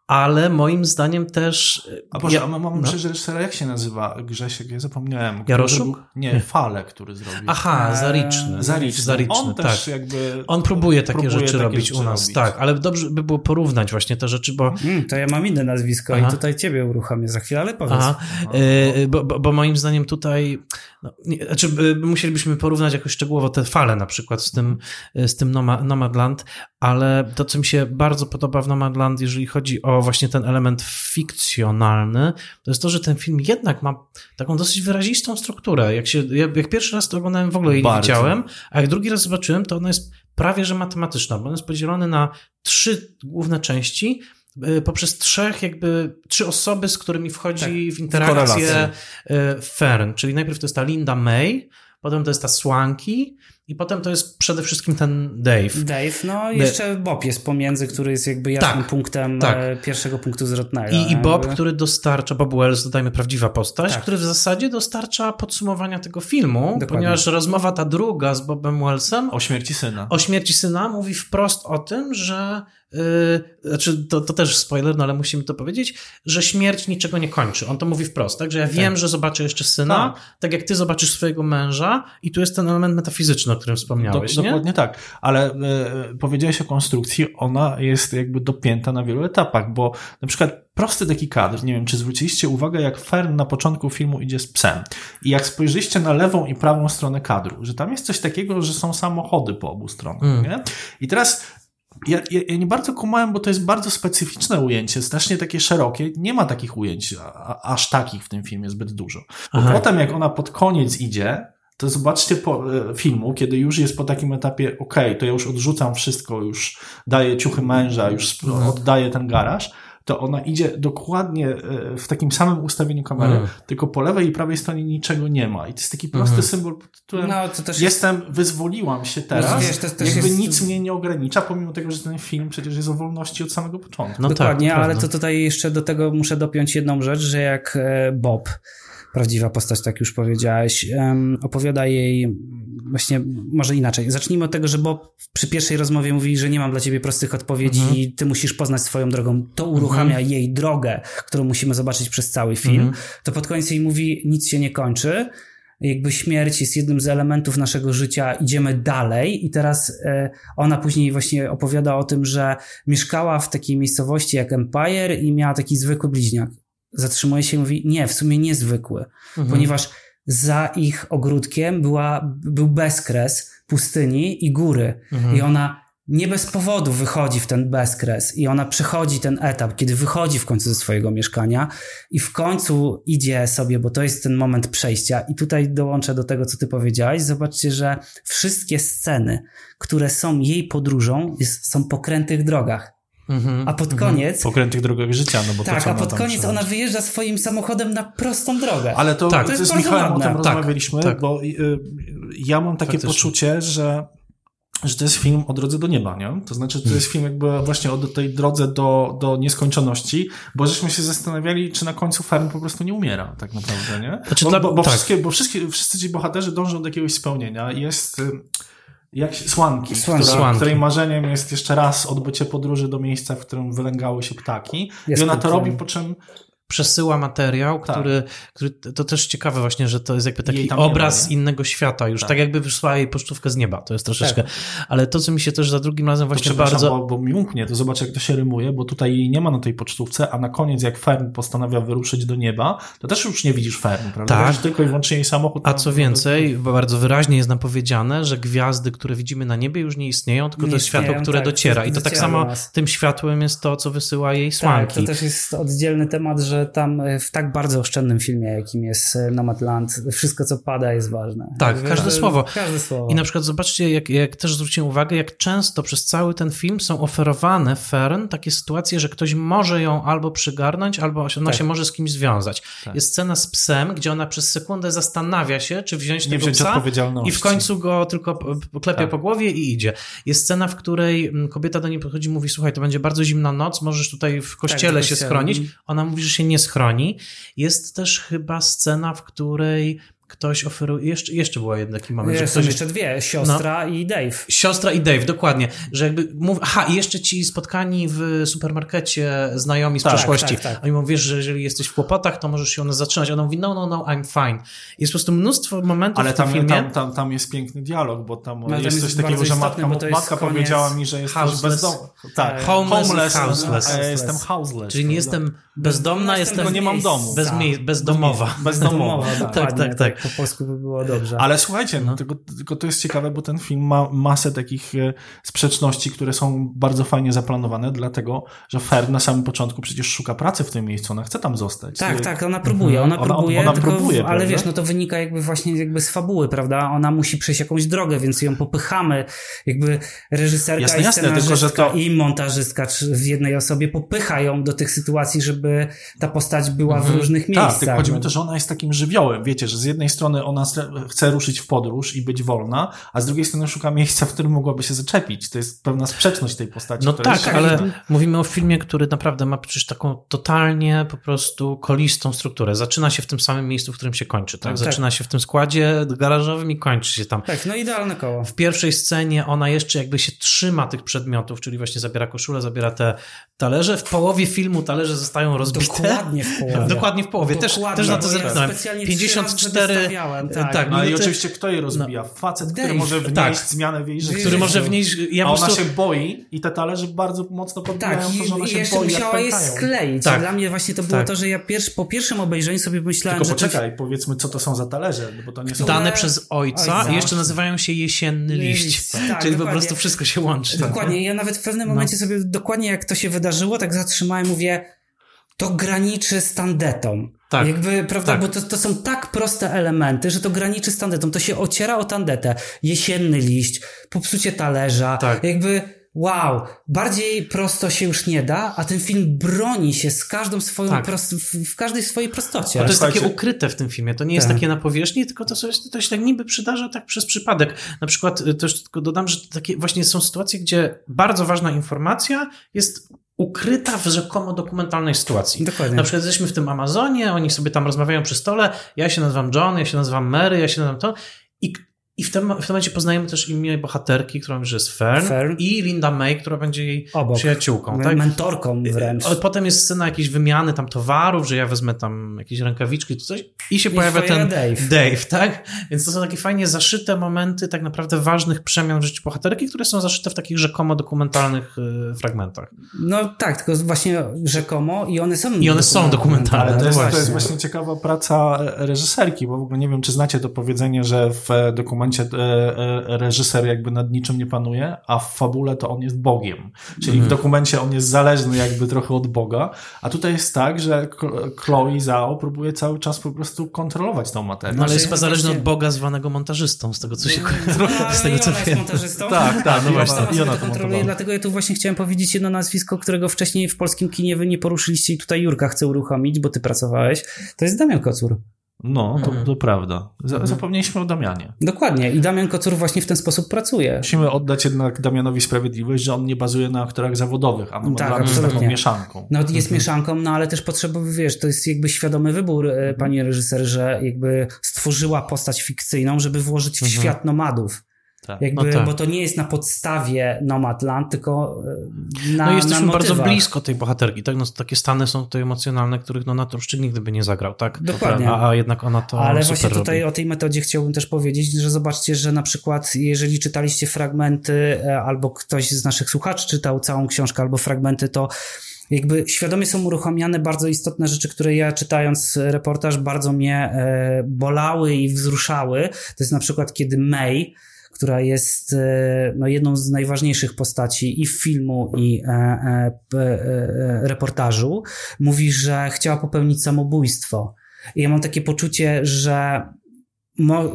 ale moim zdaniem też... A Boże, ja, a mam no. przecież reżysera, jak się nazywa? Grzesiek, ja zapomniałem. Jaroszuk? Nie, Fale, który zrobił. Aha, Zariczny. Zariczny. Zariczny, On tak. też jakby... On próbuje takie próbuje rzeczy takie robić rzeczy u nas, robić. tak, ale dobrze by było porównać właśnie te rzeczy, bo... Mm, to ja mam inne nazwisko Aha. i tutaj ciebie uruchomię za chwilę, ale powiedz. Aha, y, bo, bo, bo moim zdaniem tutaj, no, nie, znaczy y, musielibyśmy porównać jakoś szczegółowo te Fale na przykład z tym, y, z tym Noma, Nomadland, ale to, co mi się bardzo podoba w Nomadland, jeżeli chodzi o właśnie ten element fikcjonalny, to jest to, że ten film jednak ma taką dosyć wyrazistą strukturę. Jak się, jak, jak pierwszy raz to oglądałem, w ogóle jej nie Bardzo. widziałem, a jak drugi raz zobaczyłem, to ona jest prawie że matematyczna, bo on jest podzielony na trzy główne części, poprzez trzech jakby, trzy osoby, z którymi wchodzi Tak, w interakcję korelację. Fern, czyli najpierw to jest ta Linda May, potem to jest ta Swanky i potem to jest przede wszystkim ten Dave. Dave, no i jeszcze Bob jest pomiędzy, który jest jakby jasnym Tak, punktem tak. e, pierwszego punktu zwrotnego. I, I Bob, jakby. który dostarcza, Bob Wells, dodajmy prawdziwa postać, Tak. który w zasadzie dostarcza podsumowania tego filmu, Dokładnie. ponieważ rozmowa ta druga z Bobem Wellsem O śmierci syna. o śmierci syna mówi wprost o tym, że yy, znaczy to, to też spoiler, no ale musimy to powiedzieć, że śmierć niczego nie kończy. On to mówi wprost, tak? Że ja wiem, że zobaczę jeszcze syna, tak. tak jak ty zobaczysz swojego męża i tu jest ten element metafizyczny, o którym wspomniałeś, Do, nie? dokładnie tak, ale e, powiedziałeś o konstrukcji, ona jest jakby dopięta na wielu etapach, bo na przykład prosty taki kadr, nie wiem, czy zwróciliście uwagę, jak Fern na początku filmu idzie z psem i jak spojrzyście na lewą i prawą stronę kadru, że tam jest coś takiego, że są samochody po obu stronach, mm. nie? I teraz Ja, ja, ja nie bardzo kumałem, bo to jest bardzo specyficzne ujęcie, strasznie takie szerokie. Nie ma takich ujęć, a, aż takich w tym filmie zbyt dużo. Bo Aha. potem jak ona pod koniec idzie, to zobaczcie po e, filmu, kiedy już jest po takim etapie, okej, okay, to ja już odrzucam wszystko, już daję ciuchy męża, już sp- oddaję ten garaż, to ona idzie dokładnie e, w takim samym ustawieniu kamery, Mhm. tylko po lewej i prawej stronie niczego nie ma. I to jest taki prosty Mhm. symbol, pod którym No, to też jestem, wyzwoliłam się teraz, No, wiesz, to też jakby jest- nic mnie nie ogranicza, pomimo tego, że ten film przecież jest o wolności od samego początku. No Dokładnie, tak, ale prawda. to tutaj jeszcze do tego muszę dopiąć jedną rzecz, że jak e, Bob, prawdziwa postać, tak już powiedziałeś, em, opowiada jej właśnie, może inaczej. Zacznijmy od tego, że Bob przy pierwszej rozmowie mówi, że nie mam dla ciebie prostych odpowiedzi Mhm. i ty musisz poznać swoją drogą. To uruchamia Mhm. jej drogę, którą musimy zobaczyć przez cały film. Mhm. To pod koniec jej mówi, nic się nie kończy. Jakby śmierć jest jednym z elementów naszego życia, idziemy dalej i teraz e, ona później właśnie opowiada o tym, że mieszkała w takiej miejscowości jak Empire i miała taki zwykły bliźniak. Zatrzymuje się i mówi, nie, w sumie niezwykły, Mhm. ponieważ za ich ogródkiem była, był bezkres pustyni i góry Mhm. i ona nie bez powodu wychodzi w ten bezkres i ona przechodzi ten etap, kiedy wychodzi w końcu ze swojego mieszkania i w końcu idzie sobie, bo to jest ten moment przejścia i tutaj dołączę do tego, co ty powiedziałeś. Zobaczcie, że wszystkie sceny, które są jej podróżą, jest, są po krętych drogach. Mhm. A pod koniec... Po krętych drogach życia, no bo to Tak, co a ona pod tam koniec przechodzi. ona wyjeżdża swoim samochodem na prostą drogę. Ale to, Tak. to, To jest z bardzo Michałem o tym ładne. Tak, rozmawialiśmy, tak. bo y, ja mam takie Faktycznie. poczucie, że że to jest film o drodze do nieba, nie? To znaczy, to jest film jakby właśnie o tej drodze do, do nieskończoności, bo żeśmy się zastanawiali, czy na końcu Fern po prostu nie umiera, tak naprawdę, nie? Znaczy bo, dla- bo, bo, tak. wszystkie, bo wszystkie, wszyscy ci bohaterzy dążą do jakiegoś spełnienia. Jest y, jak się- Słanki, Słanki. która, Słanki. której marzeniem jest jeszcze raz odbycie podróży do miejsca, w którym wylęgały się ptaki. Jest I ona to kulturą. robi, po czym Przesyła materiał, Tak. który, który, to też ciekawe właśnie, że to jest jakby taki Jej tam nie obraz ma, nie? innego świata już, tak. Tak. jakby wysłała jej pocztówkę z nieba, to jest troszeczkę, ale to, co mi się też za drugim razem To właśnie przepraszam, bardzo... bo, bo mi umknie, to zobacz, jak to się rymuje, bo tutaj jej nie ma na tej pocztówce, a na koniec, jak Fern postanawia wyruszyć do nieba, to też już nie widzisz Fern, prawda? Tak. Widzisz tylko i wyłącznie jej samochód. A co więcej, bardzo wyraźnie jest nam powiedziane, że gwiazdy, które widzimy na niebie, już nie istnieją, tylko Nie to jest światło, istnieją, które tak, dociera. I to tak dociera samo do nas. tym światłem jest to, co wysyła jej Tak, Słanki. to też jest oddzielny temat, że tam w tak bardzo oszczędnym filmie, jakim jest Nomadland, wszystko co pada jest ważne. Tak, Jakby, każde że- słowo. Każde słowo. I na przykład zobaczcie, jak, jak też zwróciłem uwagę, jak często przez cały ten film są oferowane Fern takie sytuacje, że ktoś może ją albo przygarnąć, albo ona Tak. się może z kimś związać. Tak. Jest scena z psem, gdzie ona przez sekundę zastanawia się, czy wziąć Nie tego wziąć psa odpowiedzialności. i w końcu go tylko klepie Tak. po głowie i idzie. Jest scena, w której mm, kobieta do niej podchodzi i mówi, słuchaj, to będzie bardzo zimna noc, możesz tutaj w kościele w się kościele. schronić. Ona mówi, że się nie schroni. Jest też chyba scena, w której ktoś oferuje, jeszcze, jeszcze była jeden taki moment, Są że ktoś... jeszcze dwie, siostra no, i Dave. Siostra i Dave, dokładnie, że jakby mów... Aha, i jeszcze ci spotkani w supermarkecie znajomi z tak, przeszłości. Tak, tak. Oni mówią, wiesz, że jeżeli jesteś w kłopotach, to możesz się one zatrzymać. Ona mówi, no, no, no, I'm fine. Jest po prostu mnóstwo momentów ale w tym tam, filmie. tam, tam, tam jest piękny dialog, bo tam no, jest tam coś takiego, że matka, matka powiedziała mi, że jesteś bezdomny. Tak, homeless, homeless, houseless. A ja jestem houseless. Czyli nie jestem bezdomna, jestem, tylko nie mam domu. Bez mie- bezdomowa. Bezdomowa, tak, tak, tak, tak. Po polsku by było dobrze. Ale słuchajcie, no. tylko, tylko to jest ciekawe, bo ten film ma masę takich sprzeczności, które są bardzo fajnie zaplanowane, dlatego, że Fern na samym początku przecież szuka pracy w tym miejscu, ona chce tam zostać. Tak, tak, ona próbuje, ona próbuje, ona, ona tylko, próbuje ale prawda? wiesz, no to wynika jakby właśnie jakby z fabuły, prawda? Ona musi przejść jakąś drogę, więc ją popychamy, jakby reżyserka jasne, i jasne, scenarzystka tylko, że to... i montażystka w jednej osobie popychają do tych sytuacji, żeby ta postać była mhm. w różnych miejscach. Tak, tylko chodzi mi o to, że ona jest takim żywiołem, wiecie, że z jednej strony ona chce ruszyć w podróż i być wolna, a z drugiej strony szuka miejsca, w którym mogłaby się zaczepić. To jest pewna sprzeczność tej postaci. No tak, jest... ale mówimy o filmie, który naprawdę ma przecież taką totalnie po prostu kolistą strukturę. Zaczyna się w tym samym miejscu, w którym się kończy, tak? Zaczyna tak. się w tym składzie garażowym i kończy się tam. Tak, no idealne koło. W pierwszej scenie ona jeszcze jakby się trzyma tych przedmiotów, czyli właśnie zabiera koszulę, zabiera te talerze. W połowie filmu talerze zostają rozbite. Dokładnie w połowie. Dokładnie w połowie. Też, też na to zerknąłem. pięćdziesiąt cztery Tak, tak no i oczywiście kto je rozbija? No. Facet, Dave. który może wnieść tak. zmianę w jej życiu. Który może wnieść... Ja a ona prostu... się boi i te talerze bardzo mocno podbijają tak, to, że ona i się jeszcze boi, musiała je skleić. Tak. Dla mnie właśnie to było tak. to, że ja pierwszy, po pierwszym obejrzeniu sobie myślałem, Tylko że... poczekaj, to... powiedzmy, co to są za talerze, bo to nie są... Dane przez ojca, ojca. i jeszcze nazywają się jesienny liść. liść. Tak, czyli dokładnie. Po prostu wszystko się łączy. Dokładnie. Ja nawet w pewnym momencie no. sobie dokładnie jak to się wydarzyło, tak zatrzymałem, mówię, to graniczy z tandetą. Tak, jakby, prawda, tak. bo to, to są tak proste elementy, że to graniczy z tandetą. To się ociera o tandetę. Jesienny liść, popsucie talerza, tak. jakby wow, bardziej prosto się już nie da, a ten film broni się z każdą swoją tak. prost, w każdej swojej prostocie. A to jest takie ukryte w tym filmie, to nie jest tak. takie na powierzchni, tylko to, coś, to się tak niby przydarza tak przez przypadek. Na przykład też tylko dodam, że takie właśnie są sytuacje, gdzie bardzo ważna informacja jest ukryta w rzekomo dokumentalnej sytuacji. Dokładnie. Na przykład jesteśmy w tym Amazonie, oni sobie tam rozmawiają przy stole, ja się nazywam John, ja się nazywam Mary, ja się nazywam to i I w tym, w tym momencie poznajemy też imię bohaterki, którą już jest Fern, Fern i Linda May, która będzie jej obok. Przyjaciółką. Tak? Mentorką wręcz. Potem jest scena jakiejś wymiany tam towarów, że ja wezmę tam jakieś rękawiczki czy coś i się I pojawia ten Dave. Dave, tak? Więc to są takie fajnie zaszyte momenty tak naprawdę ważnych przemian w życiu bohaterki, które są zaszyte w takich rzekomo dokumentalnych y, fragmentach. No tak, tylko właśnie rzekomo i one są I one są dokumentalne. Ale to jest, właśnie. to jest właśnie ciekawa praca reżyserki, bo w ogóle nie wiem, czy znacie to powiedzenie, że w dokumencie reżyser jakby nad niczym nie panuje, a w fabule to on jest Bogiem. Czyli mm. w dokumencie on jest zależny jakby trochę od Boga, a tutaj jest tak, że Chloe Zhao próbuje cały czas po prostu kontrolować tą materię. No ale jest chyba zależny od Boga zwanego montażystą, z tego co się no, z tego co wiem. montażystą? Tak, tak, no właśnie. I ona to kontroluje, dlatego ja tu właśnie chciałem powiedzieć jedno nazwisko, którego wcześniej w polskim kinie wy nie poruszyliście i tutaj Jurka chce uruchomić, bo ty pracowałeś. To jest Damian Kocur. No, to, to prawda. Zapomnieliśmy o Damianie. Dokładnie. I Damian Kocur właśnie w ten sposób pracuje. Musimy oddać jednak Damianowi sprawiedliwość, że on nie bazuje na aktorach zawodowych, a ma tak, jest taką mieszanką. No jest mhm. mieszanką, no ale też potrzeba, wiesz, to jest jakby świadomy wybór mhm. pani reżyser, że jakby stworzyła postać fikcyjną, żeby włożyć w mhm. świat nomadów. Tak. Jakby, no tak. Bo to nie jest na podstawie Nomadland, tylko na No jesteśmy na bardzo blisko tej bohaterki, tak? No, takie stany są tutaj emocjonalne, których no naturszczyk nigdy by nie zagrał, tak? Dokładnie. A, a jednak ona to Ale super właśnie tutaj robi. O tej metodzie chciałbym też powiedzieć, że zobaczcie, że na przykład jeżeli czytaliście fragmenty albo ktoś z naszych słuchaczy czytał całą książkę albo fragmenty, to jakby świadomie są uruchamiane bardzo istotne rzeczy, które ja czytając reportaż bardzo mnie e, bolały i wzruszały. To jest na przykład kiedy May, która jest no, jedną z najważniejszych postaci i filmu, i e, e, e, reportażu, mówi, że chciała popełnić samobójstwo. I ja mam takie poczucie, że mo-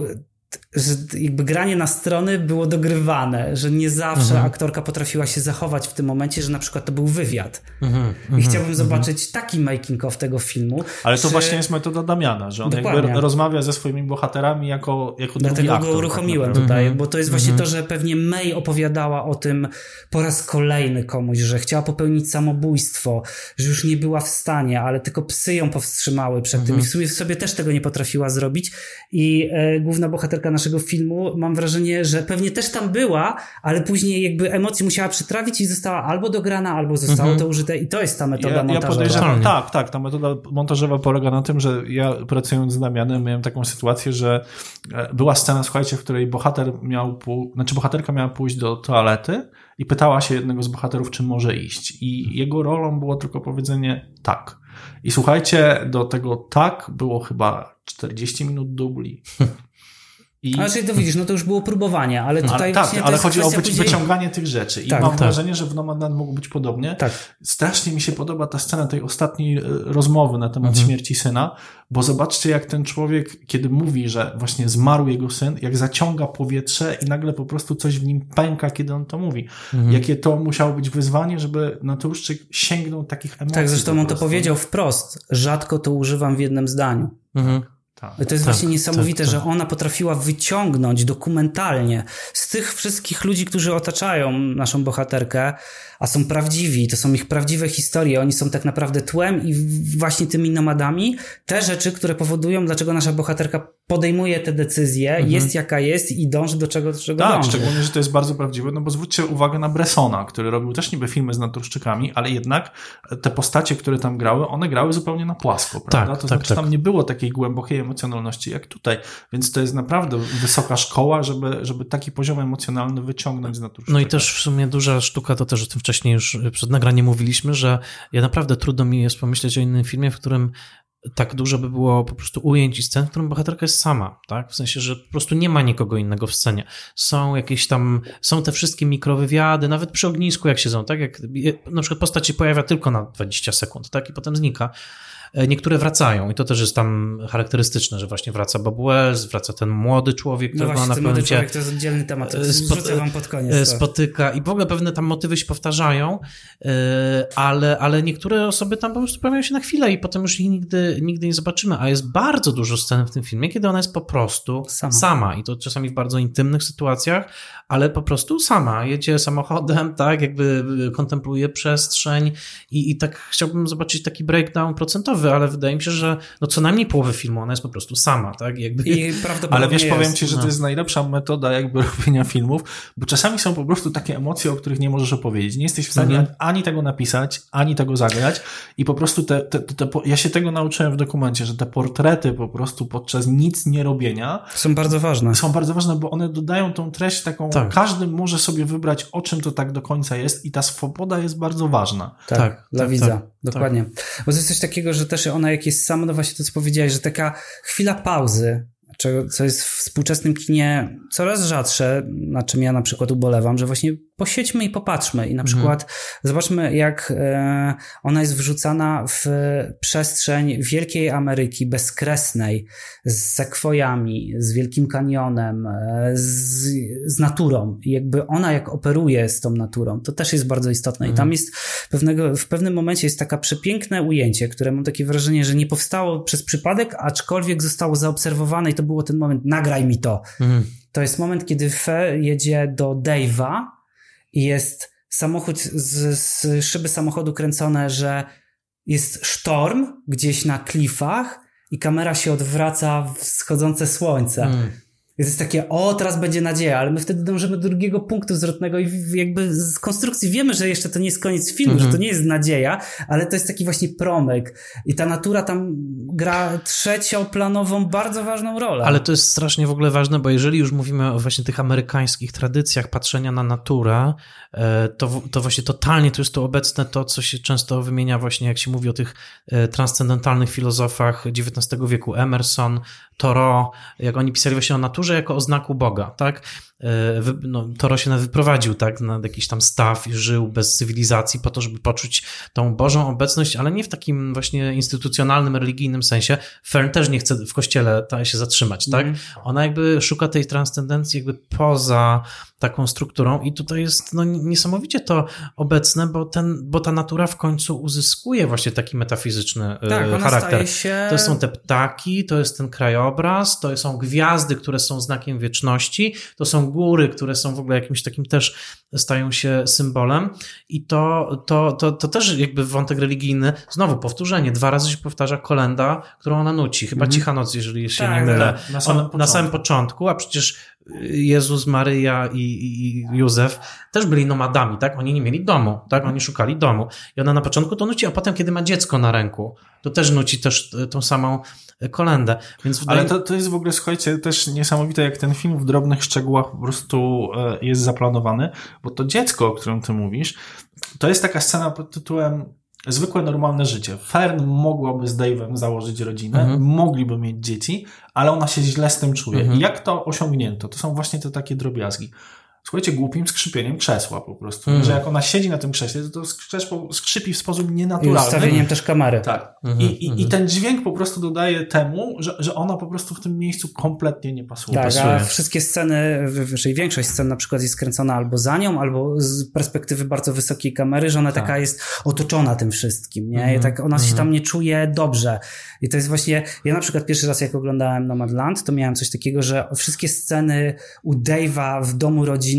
że jakby granie na strony było dogrywane, że nie zawsze mhm. aktorka potrafiła się zachować w tym momencie, że na przykład to był wywiad. Mhm. I chciałbym zobaczyć mhm. taki making of tego filmu. Ale to czy... właśnie jest metoda Damiana, że on Dokładnie. jakby rozmawia ze swoimi bohaterami jako, jako drugi Dlatego aktor. go uruchomiłem tak tutaj, bo to jest właśnie mhm. to, że pewnie May opowiadała o tym po raz kolejny komuś, że chciała popełnić samobójstwo, że już nie była w stanie, ale tylko psy ją powstrzymały przed mhm. tym i w sumie sobie też tego nie potrafiła zrobić i e, główna bohaterka naszego filmu, mam wrażenie, że pewnie też tam była, ale później jakby emocje musiała przytrawić i została albo dograna, albo zostało mhm. to użyte i to jest ta metoda ja, montażowa. Ja podejrzewam, tak, tak, ta metoda montażowa polega na tym, że ja pracując z Damianem miałem taką sytuację, że była scena, słuchajcie, w której bohater miał, pół, znaczy bohaterka miała pójść do toalety i pytała się jednego z bohaterów, czy może iść i jego rolą było tylko powiedzenie tak. I słuchajcie, do tego tak było chyba czterdzieści minut dubli. I... Ale czyli to widzisz, no to już było próbowanie, ale tutaj ale, właśnie tak, ale chodzi o później... wyciąganie tych rzeczy i tak, mam tak. wrażenie, że w Nomadland mogło być podobnie. Tak. Strasznie mi się podoba ta scena tej ostatniej rozmowy na temat mhm. śmierci syna, bo zobaczcie, jak ten człowiek, kiedy mówi, że właśnie zmarł jego syn, jak zaciąga powietrze i nagle po prostu coś w nim pęka, kiedy on to mówi. Mhm. Jakie to musiało być wyzwanie, żeby Natuszczyk sięgnął takich emocji. Tak, zresztą on to powiedział wprost. Rzadko to używam w jednym zdaniu. Mhm. Tak, to jest tak, właśnie niesamowite, tak, tak. że ona potrafiła wyciągnąć dokumentalnie z tych wszystkich ludzi, którzy otaczają naszą bohaterkę, a są prawdziwi, to są ich prawdziwe historie, oni są tak naprawdę tłem i właśnie tymi nomadami, te rzeczy, które powodują, dlaczego nasza bohaterka podejmuje te decyzje, mhm. jest jaka jest i dąży do czego, do czego tak, dąży. Szczególnie, że to jest bardzo prawdziwe, no bo zwróćcie uwagę na Bressona, który robił też niby filmy z naturszczykami, ale jednak te postacie, które tam grały, one grały zupełnie na płasko, prawda? Tak, to tak, znaczy tak. tam nie było takiej głębokiej emocjonalności jak tutaj, więc to jest naprawdę wysoka szkoła, żeby, żeby taki poziom emocjonalny wyciągnąć z naturszczyka. No i też w sumie duża sztuka, to też o tym wcześniej już przed nagraniem mówiliśmy, że ja naprawdę trudno mi jest pomyśleć o innym filmie, w którym tak dużo by było po prostu ujęć i scen, w którym bohaterka jest sama, tak? W sensie, że po prostu nie ma nikogo innego w scenie. Są jakieś tam, są te wszystkie mikrowywiady, nawet przy ognisku jak siedzą, tak? Jak na przykład postać się pojawia tylko na dwadzieścia sekund, tak? I potem znika. Niektóre wracają i to też jest tam charakterystyczne, że właśnie wraca Bob Wells, wraca ten młody człowiek, no którego na pewno młody człowiek to jest oddzielny temat, wrzucę wam pod koniec. Spotyka i w ogóle pewne tam motywy się powtarzają, ale, ale niektóre osoby tam po prostu pojawiają się na chwilę i potem już ich nigdy, nigdy nie zobaczymy, a jest bardzo dużo scen w tym filmie, kiedy ona jest po prostu sama. sama i to czasami w bardzo intymnych sytuacjach, ale po prostu sama, jedzie samochodem, tak, jakby kontempluje przestrzeń i, i tak chciałbym zobaczyć taki breakdown procentowy, ale wydaje mi się, że no co najmniej połowę filmu ona jest po prostu sama, tak? Jakby... I prawdopodobnie ale wiesz, jest, powiem ci, że no. to jest najlepsza metoda jakby robienia filmów, bo czasami są po prostu takie emocje, o których nie możesz opowiedzieć. Nie jesteś w stanie mhm. ani tego napisać, ani tego zagrać i po prostu te, te, te, te, ja się tego nauczyłem w dokumencie, że te portrety po prostu podczas nic nie robienia są bardzo ważne. Są bardzo ważne, bo one dodają tą treść taką, tak. każdy może sobie wybrać, o czym to tak do końca jest i ta swoboda jest bardzo ważna. Tak, tak dla tak, widza. Tak, dokładnie. Tak. Bo to jest coś takiego, że też ona jak jest sama, no właśnie to co powiedziałeś, że taka chwila pauzy, co jest w współczesnym kinie coraz rzadsze, na czym ja na przykład ubolewam, że właśnie posiedźmy i popatrzmy i na przykład mhm. zobaczmy, jak e, ona jest wrzucana w przestrzeń wielkiej Ameryki bezkresnej, z sekwojami, z Wielkim Kanionem, e, z, z naturą. I jakby ona jak operuje z tą naturą, to też jest bardzo istotne. Mhm. I tam jest pewnego, w pewnym momencie jest taka przepiękne ujęcie, które mam takie wrażenie, że nie powstało przez przypadek, aczkolwiek zostało zaobserwowane i to było ten moment, nagraj mi to. Mhm. To jest moment, kiedy Fe jedzie do Dave'a i jest samochód z, z szyby samochodu kręcone, że jest sztorm gdzieś na klifach i kamera się odwraca w wschodzące słońce. Mm. To jest takie, o, teraz będzie nadzieja, ale my wtedy dążymy do drugiego punktu zwrotnego i jakby z konstrukcji wiemy, że jeszcze to nie jest koniec filmu, mm-hmm. że to nie jest nadzieja, ale to jest taki właśnie promyk i ta natura tam gra trzecioplanową, bardzo ważną rolę. Ale to jest strasznie w ogóle ważne, bo jeżeli już mówimy o właśnie tych amerykańskich tradycjach patrzenia na naturę, to, to właśnie totalnie to jest tu obecne to, co się często wymienia właśnie, jak się mówi o tych transcendentalnych filozofach dziewiętnastego wieku, Emerson, Thoreau, jak oni pisali właśnie o naturze, służy jako oznaku Boga, tak? No, Toro się wyprowadził, tak, na jakiś tam staw i żył bez cywilizacji po to, żeby poczuć tą Bożą obecność, ale nie w takim właśnie instytucjonalnym, religijnym sensie. Fern też nie chce w kościele się zatrzymać, tak? Mm. Ona jakby szuka tej transcendencji jakby poza taką strukturą i tutaj jest no, niesamowicie to obecne, bo, ten, bo ta natura w końcu uzyskuje właśnie taki metafizyczny tak, e, charakter. Się... To są te ptaki, to jest ten krajobraz, to są gwiazdy, które są znakiem wieczności, to są góry, które są w ogóle jakimś takim też stają się symbolem i to, to, to, to też jakby wątek religijny, znowu powtórzenie, dwa razy się powtarza kolenda, którą ona nuci, chyba mm-hmm. Cicha Noc, jeżeli się tak, nie mylę, na samym, On, na samym początku, a przecież Jezus, Maryja i, i Józef też byli nomadami, tak? Oni nie mieli domu, tak? Oni szukali domu. I ona na początku to nuci, a potem, kiedy ma dziecko na ręku, to też nuci też tą samą kolendę. Więc Ale to, to jest w ogóle, słuchajcie, też niesamowite, jak ten film w drobnych szczegółach po prostu jest zaplanowany, bo to dziecko, o którym ty mówisz, to jest taka scena pod tytułem zwykłe, normalne życie. Fern mogłaby z Dave'em założyć rodzinę, mhm. mogliby mieć dzieci, ale ona się źle z tym czuje. Mhm. I jak to osiągnięto? To są właśnie te takie drobiazgi. Słuchajcie, głupim skrzypieniem krzesła po prostu. Mm. Że jak ona siedzi na tym krześle, to to krzesło skrzypi w sposób nienaturalny. I ustawieniem też kamery. Tak. Mm-hmm, I, i, mm-hmm. I ten dźwięk po prostu dodaje temu, że, że ona po prostu w tym miejscu kompletnie nie pasuje. Tak, pasuje. A wszystkie sceny, czyli większość scen na przykład jest skręcona albo za nią, albo z perspektywy bardzo wysokiej kamery, że ona tak. taka jest otoczona tym wszystkim, nie? Mm-hmm. I tak ona mm-hmm. się tam nie czuje dobrze. I to jest właśnie, ja na przykład pierwszy raz jak oglądałem Nomadland, to miałem coś takiego, że wszystkie sceny u Dave'a w domu rodzinnym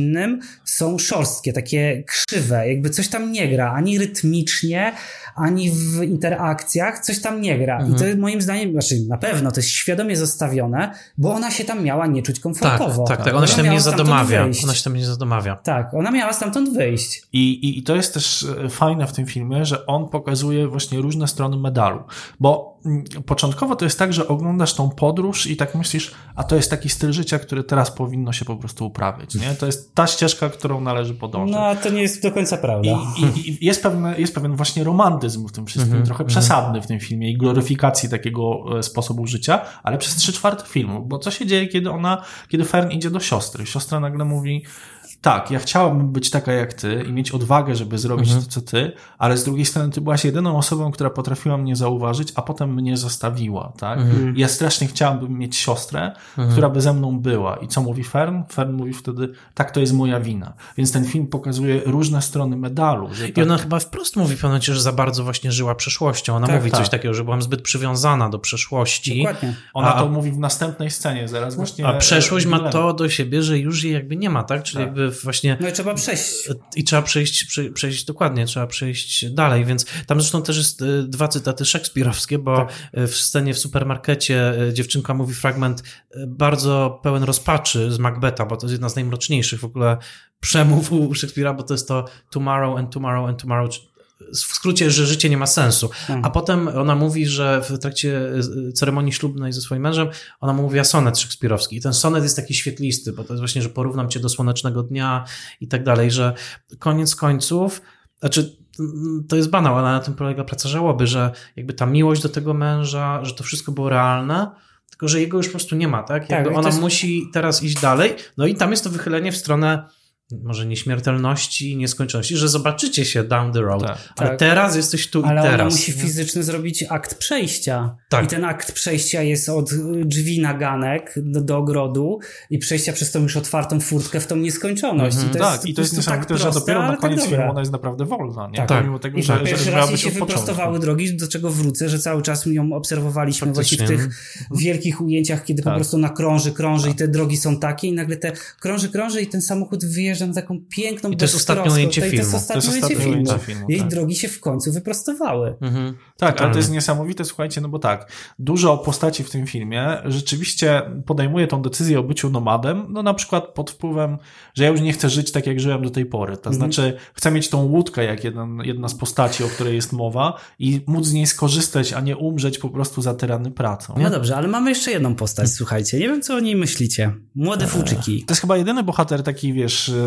są szorstkie, takie krzywe, jakby coś tam nie gra, ani rytmicznie, ani w interakcjach, coś tam nie gra. Mhm. I to moim zdaniem, znaczy na pewno to jest świadomie zostawione, bo ona się tam miała nie czuć komfortowo. Tak, tak, tak. Ona, ona się tam nie zadomawia. Ona się tam nie zadomawia. Tak, ona miała stamtąd wyjść. I, i, I to jest też fajne w tym filmie, że on pokazuje właśnie różne strony medalu, bo początkowo to jest tak, że oglądasz tą podróż i tak myślisz, a to jest taki styl życia, który teraz powinno się po prostu uprawiać, nie? To jest ta ścieżka, którą należy podążać. No, to nie jest do końca prawda. I, i, i jest, pewne, jest pewien właśnie romantyzm w tym wszystkim, mm-hmm, trochę mm-hmm. przesadny w tym filmie i gloryfikacji takiego sposobu życia, ale przez trzy czwarte filmu, bo co się dzieje, kiedy ona, kiedy Fern idzie do siostry? Siostra nagle mówi, tak, ja chciałabym być taka jak ty i mieć odwagę, żeby zrobić mhm. to, co ty, ale z drugiej strony ty byłaś jedyną osobą, która potrafiła mnie zauważyć, a potem mnie zostawiła, tak? Mhm. Ja strasznie chciałabym mieć siostrę, mhm. która by ze mną była. I co mówi Fern? Fern mówi wtedy, tak, to jest moja wina. Więc ten film pokazuje różne strony medalu. Że I tak... ona chyba wprost mówi w pewnym momencie, że za bardzo właśnie żyła przeszłością. Ona tak, mówi tak. coś takiego, że byłam zbyt przywiązana do przeszłości. Dokładnie. Ona a, to mówi w następnej scenie, zaraz właśnie. A przeszłość ma to do siebie, że już jej jakby nie ma, tak? Czyli tak. jakby właśnie... No i trzeba przejść. I trzeba przejść, przy, przejść dokładnie, trzeba przejść dalej, więc tam zresztą też jest dwa cytaty szekspirowskie, bo tak. w scenie w supermarkecie dziewczynka mówi fragment bardzo pełen rozpaczy z Macbetha, bo to jest jedna z najmroczniejszych w ogóle przemów u Szekspira, bo to jest to tomorrow and tomorrow and tomorrow, w skrócie, że życie nie ma sensu. Hmm. A potem ona mówi, że w trakcie ceremonii ślubnej ze swoim mężem, ona mu mówiła sonet szekspirowski. I ten sonet jest taki świetlisty, bo to jest właśnie, że porównam cię do słonecznego dnia i tak dalej, że koniec końców, znaczy to jest banał, ale na tym polega praca żałoby, że jakby ta miłość do tego męża, że to wszystko było realne, tylko że jego już po prostu nie ma, tak? Jakby tak, ona jest... musi teraz iść dalej, no i tam jest to wychylenie w stronę może nieśmiertelności, nieskończoności, że zobaczycie się down the road. Tak, ale tak. teraz jesteś tu ale i teraz. Ale ona musi fizycznie zrobić akt przejścia. Tak. I ten akt przejścia jest od drzwi na ganek do, do ogrodu i przejścia przez tą już otwartą furtkę w tą nieskończoność. Mhm. I to tak, jest, i to jest niesamowite, tak że dopiero na koniec tak filmu ona jest naprawdę wolna. Nie? Tak. Mimo tego, I że, pierwszy że raz jej się od wyprostowały początku. drogi, do czego wrócę, że cały czas ją obserwowaliśmy Faktycznie. właśnie w tych wielkich ujęciach, kiedy tak. po prostu na krąży, krąży tak. i te drogi są takie i nagle te krąży, krąży i ten samochód wyjeżdża na taką piękną I to jest ostatnie ujęcie filmu. To jest ostatnie ujęcie filmu. filmu. Jej tak. drogi się w końcu wyprostowały. Mhm. Tak, ale to jest niesamowite, słuchajcie, no bo tak, dużo postaci w tym filmie rzeczywiście podejmuje tą decyzję o byciu nomadem, no na przykład pod wpływem, że ja już nie chcę żyć tak, jak żyłem do tej pory. To mhm. znaczy, chcę mieć tą łódkę, jak jeden, jedna z postaci, o której jest mowa i móc z niej skorzystać, a nie umrzeć po prostu zatyrany pracą. No dobrze, ale mamy jeszcze jedną postać, słuchajcie. Nie wiem, co o niej myślicie. Młode fuczyki. To jest chyba jedyny bohater taki, wiesz,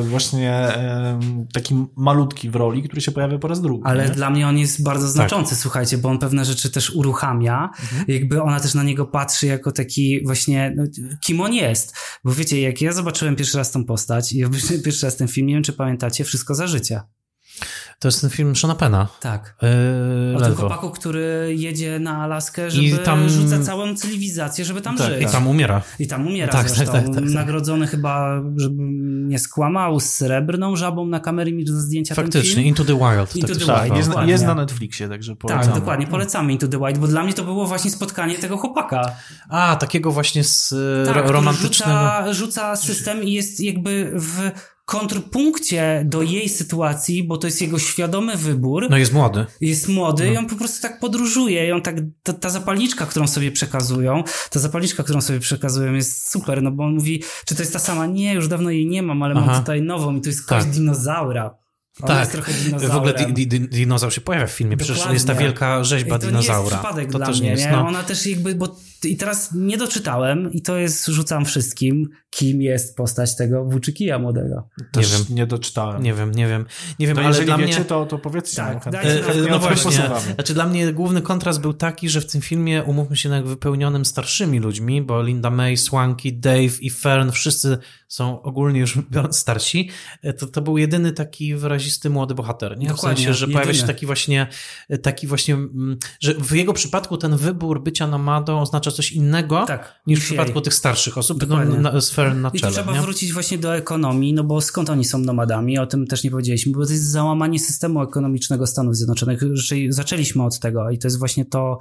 jest właśnie um, taki malutki w roli, który się pojawia po raz drugi. Ale nie? dla mnie on jest bardzo znaczący, tak. Słuchajcie, bo on pewne rzeczy też uruchamia. Mhm. Jakby ona też na niego patrzy jako taki właśnie, no, kim on jest. Bo wiecie, jak ja zobaczyłem pierwszy raz tą postać i pierwszy raz ten film, nie wiem, czy pamiętacie, Wszystko za życia. To jest ten film Seana Penna. Tak. Yy, o tym chłopaku, który jedzie na Alaskę, żeby I tam rzuca całą cywilizację, żeby tam tak, żyć. I tam umiera. I tam umiera tak, zresztą. Tak, tak, tak, Nagrodzony chyba, żeby nie skłamał, z srebrną żabą na kamery mi do zdjęcia Faktycznie, ten film. Into the Wild. Into tak, the tak, Wild. Jest, jest na Netflixie, także polecamy. Tak, dokładnie, polecamy Into the Wild, bo dla mnie to było właśnie spotkanie tego chłopaka. A, takiego właśnie z tak, ro- romantycznego... Rzuca, rzuca system i jest jakby w kontrpunkcie do jej sytuacji, bo to jest jego świadomy wybór. No jest młody. Jest młody no. i on po prostu tak podróżuje i on tak, ta, ta zapalniczka, którą sobie przekazują, ta zapalniczka, którą sobie przekazują jest super, no bo on mówi, czy to jest ta sama? Nie, już dawno jej nie mam, ale Aha. mam tutaj nową i to jest kość tak. dinozaura. On tak, jest trochę dinozaurem. W ogóle di, di, dinozaur się pojawia w filmie, Dokładnie. przecież jest ta wielka rzeźba to dinozaura. To nie jest przypadek to dla też mnie, nie jest, nie? no. Ona też jakby, bo i teraz nie doczytałem i to jest, rzucam wszystkim, kim jest postać tego Włóczykija młodego. Też nie wiem. Nie doczytałem. Nie wiem, nie wiem. Nie wiem, no ale jeżeli dla wiecie, mnie... to, to powiedzcie. Tak, nam, dajcie e, No właśnie, posłuchamy. znaczy dla mnie główny kontrast był taki, że w tym filmie, umówmy się, jak wypełnionym starszymi ludźmi, bo Linda May, Swanky, Dave i Fern, wszyscy są ogólnie już starsi, to, to był jedyny taki wyrazisty młody bohater, nie? W Dokładnie, sensie, że jedyny. pojawia się taki właśnie, taki właśnie, że w jego przypadku ten wybór bycia nomadą oznacza coś innego tak, niż w przypadku tych starszych osób, Dokładnie. tylko na, z Fern na I czele. tu trzeba nie? wrócić właśnie do ekonomii, no bo skąd oni są nomadami, o tym też nie powiedzieliśmy, bo to jest załamanie systemu ekonomicznego Stanów Zjednoczonych. Zaczęliśmy od tego i to jest właśnie to,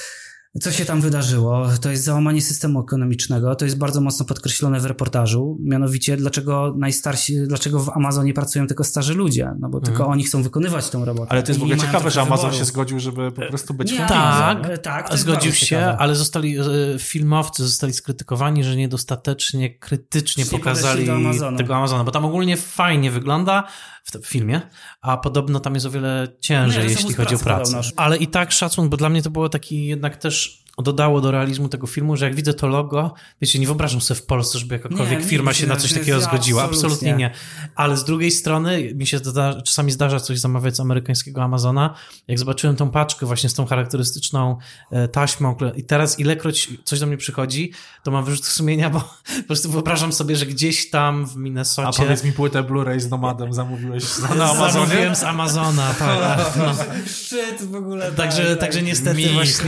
co się tam wydarzyło. To jest załamanie systemu ekonomicznego, to jest bardzo mocno podkreślone w reportażu, mianowicie dlaczego najstarsi, dlaczego w Amazonie pracują tylko starzy ludzie, no bo tylko mm. oni chcą wykonywać tą robotę. Ale to jest w ogóle ciekawe, że Amazon wyboru. się zgodził, żeby po prostu być nie, Tak, tak zgodził się, ciekawe. ale zostali filmowcy zostali skrytykowani, że niedostatecznie krytycznie nie pokazali tego Amazona, bo tam ogólnie fajnie wygląda w filmie, a podobno tam jest o wiele ciężej, nie, jeśli chodzi o pracę. Podobno. Ale i tak szacun, bo dla mnie to było taki jednak też dodało do realizmu tego filmu, że jak widzę to logo, wiecie, nie wyobrażam sobie w Polsce, żeby jakakolwiek nie, firma nie, się na coś takiego zgodziła. Absolutnie. absolutnie nie. Ale z drugiej strony mi się zda, czasami zdarza coś zamawiać z amerykańskiego Amazona. Jak zobaczyłem tą paczkę właśnie z tą charakterystyczną e, taśmą i teraz ilekroć coś do mnie przychodzi, to mam wyrzut sumienia, bo po prostu wyobrażam sobie, że gdzieś tam w Minnesocie... A powiedz mi, płynę Blu-ray z Nomadem zamówiłeś na Amazonie? Zamówiłem z Amazona, tak. No. Szczyt w ogóle. Także, tak, także tak. niestety Michał. właśnie...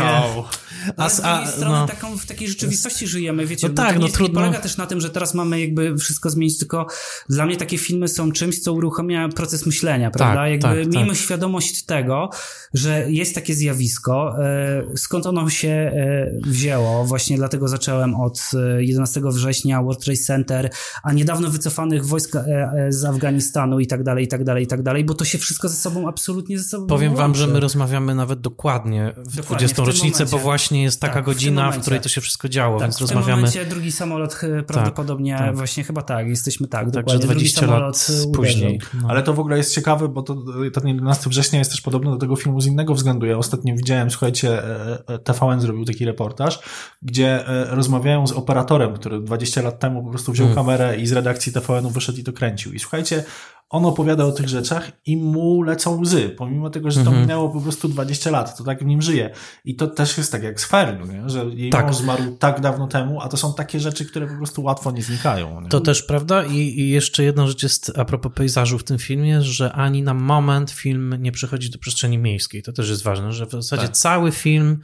A z drugiej strony no. taką, w takiej rzeczywistości żyjemy, wiecie, no tak, to nie, no trudno. nie polega też na tym, że teraz mamy jakby wszystko zmienić, tylko dla mnie takie filmy są czymś, co uruchamia proces myślenia, prawda? Tak, jakby tak, miejmy tak. świadomość tego, że jest takie zjawisko, e, skąd ono się e, wzięło, właśnie dlatego zacząłem od jedenastego września, World Trade Center, a niedawno wycofanych wojsk e, e, z Afganistanu i tak dalej, i tak dalej, i tak dalej, bo to się wszystko ze sobą absolutnie ze sobą Powiem łączy. wam, że my rozmawiamy nawet dokładnie w Dokładnie, dwudziestą w tym rocznicę, momencie. bo właśnie jest taka Tak, w godzina, tym w której to się wszystko działo, tak, więc w rozmawiamy... W tym momencie drugi samolot prawdopodobnie, tak, tak. właśnie chyba tak, jesteśmy tak, Także dokładnie. dwadzieścia drugi lat samolot później. No. Ale to w ogóle jest ciekawe, bo to, ten jedenastego września jest też podobny do tego filmu z innego względu. Ja ostatnio widziałem, słuchajcie, T V N zrobił taki reportaż, gdzie rozmawiają z operatorem, który dwadzieścia lat temu po prostu wziął hmm. kamerę i z redakcji T V N-u wyszedł i to kręcił. I słuchajcie, on opowiada o tych rzeczach i mu lecą łzy, pomimo tego, że to mm-hmm. minęło po prostu dwadzieścia lat, to tak w nim żyje. I to też jest tak jak z Fern, nie? Że jej tak. mąż zmarł tak dawno temu, a to są takie rzeczy, które po prostu łatwo nie znikają. Nie? To też prawda i, i jeszcze jedna rzecz jest a propos pejzażu w tym filmie, że ani na moment film nie przechodzi do przestrzeni miejskiej. To też jest ważne, że w zasadzie tak. cały film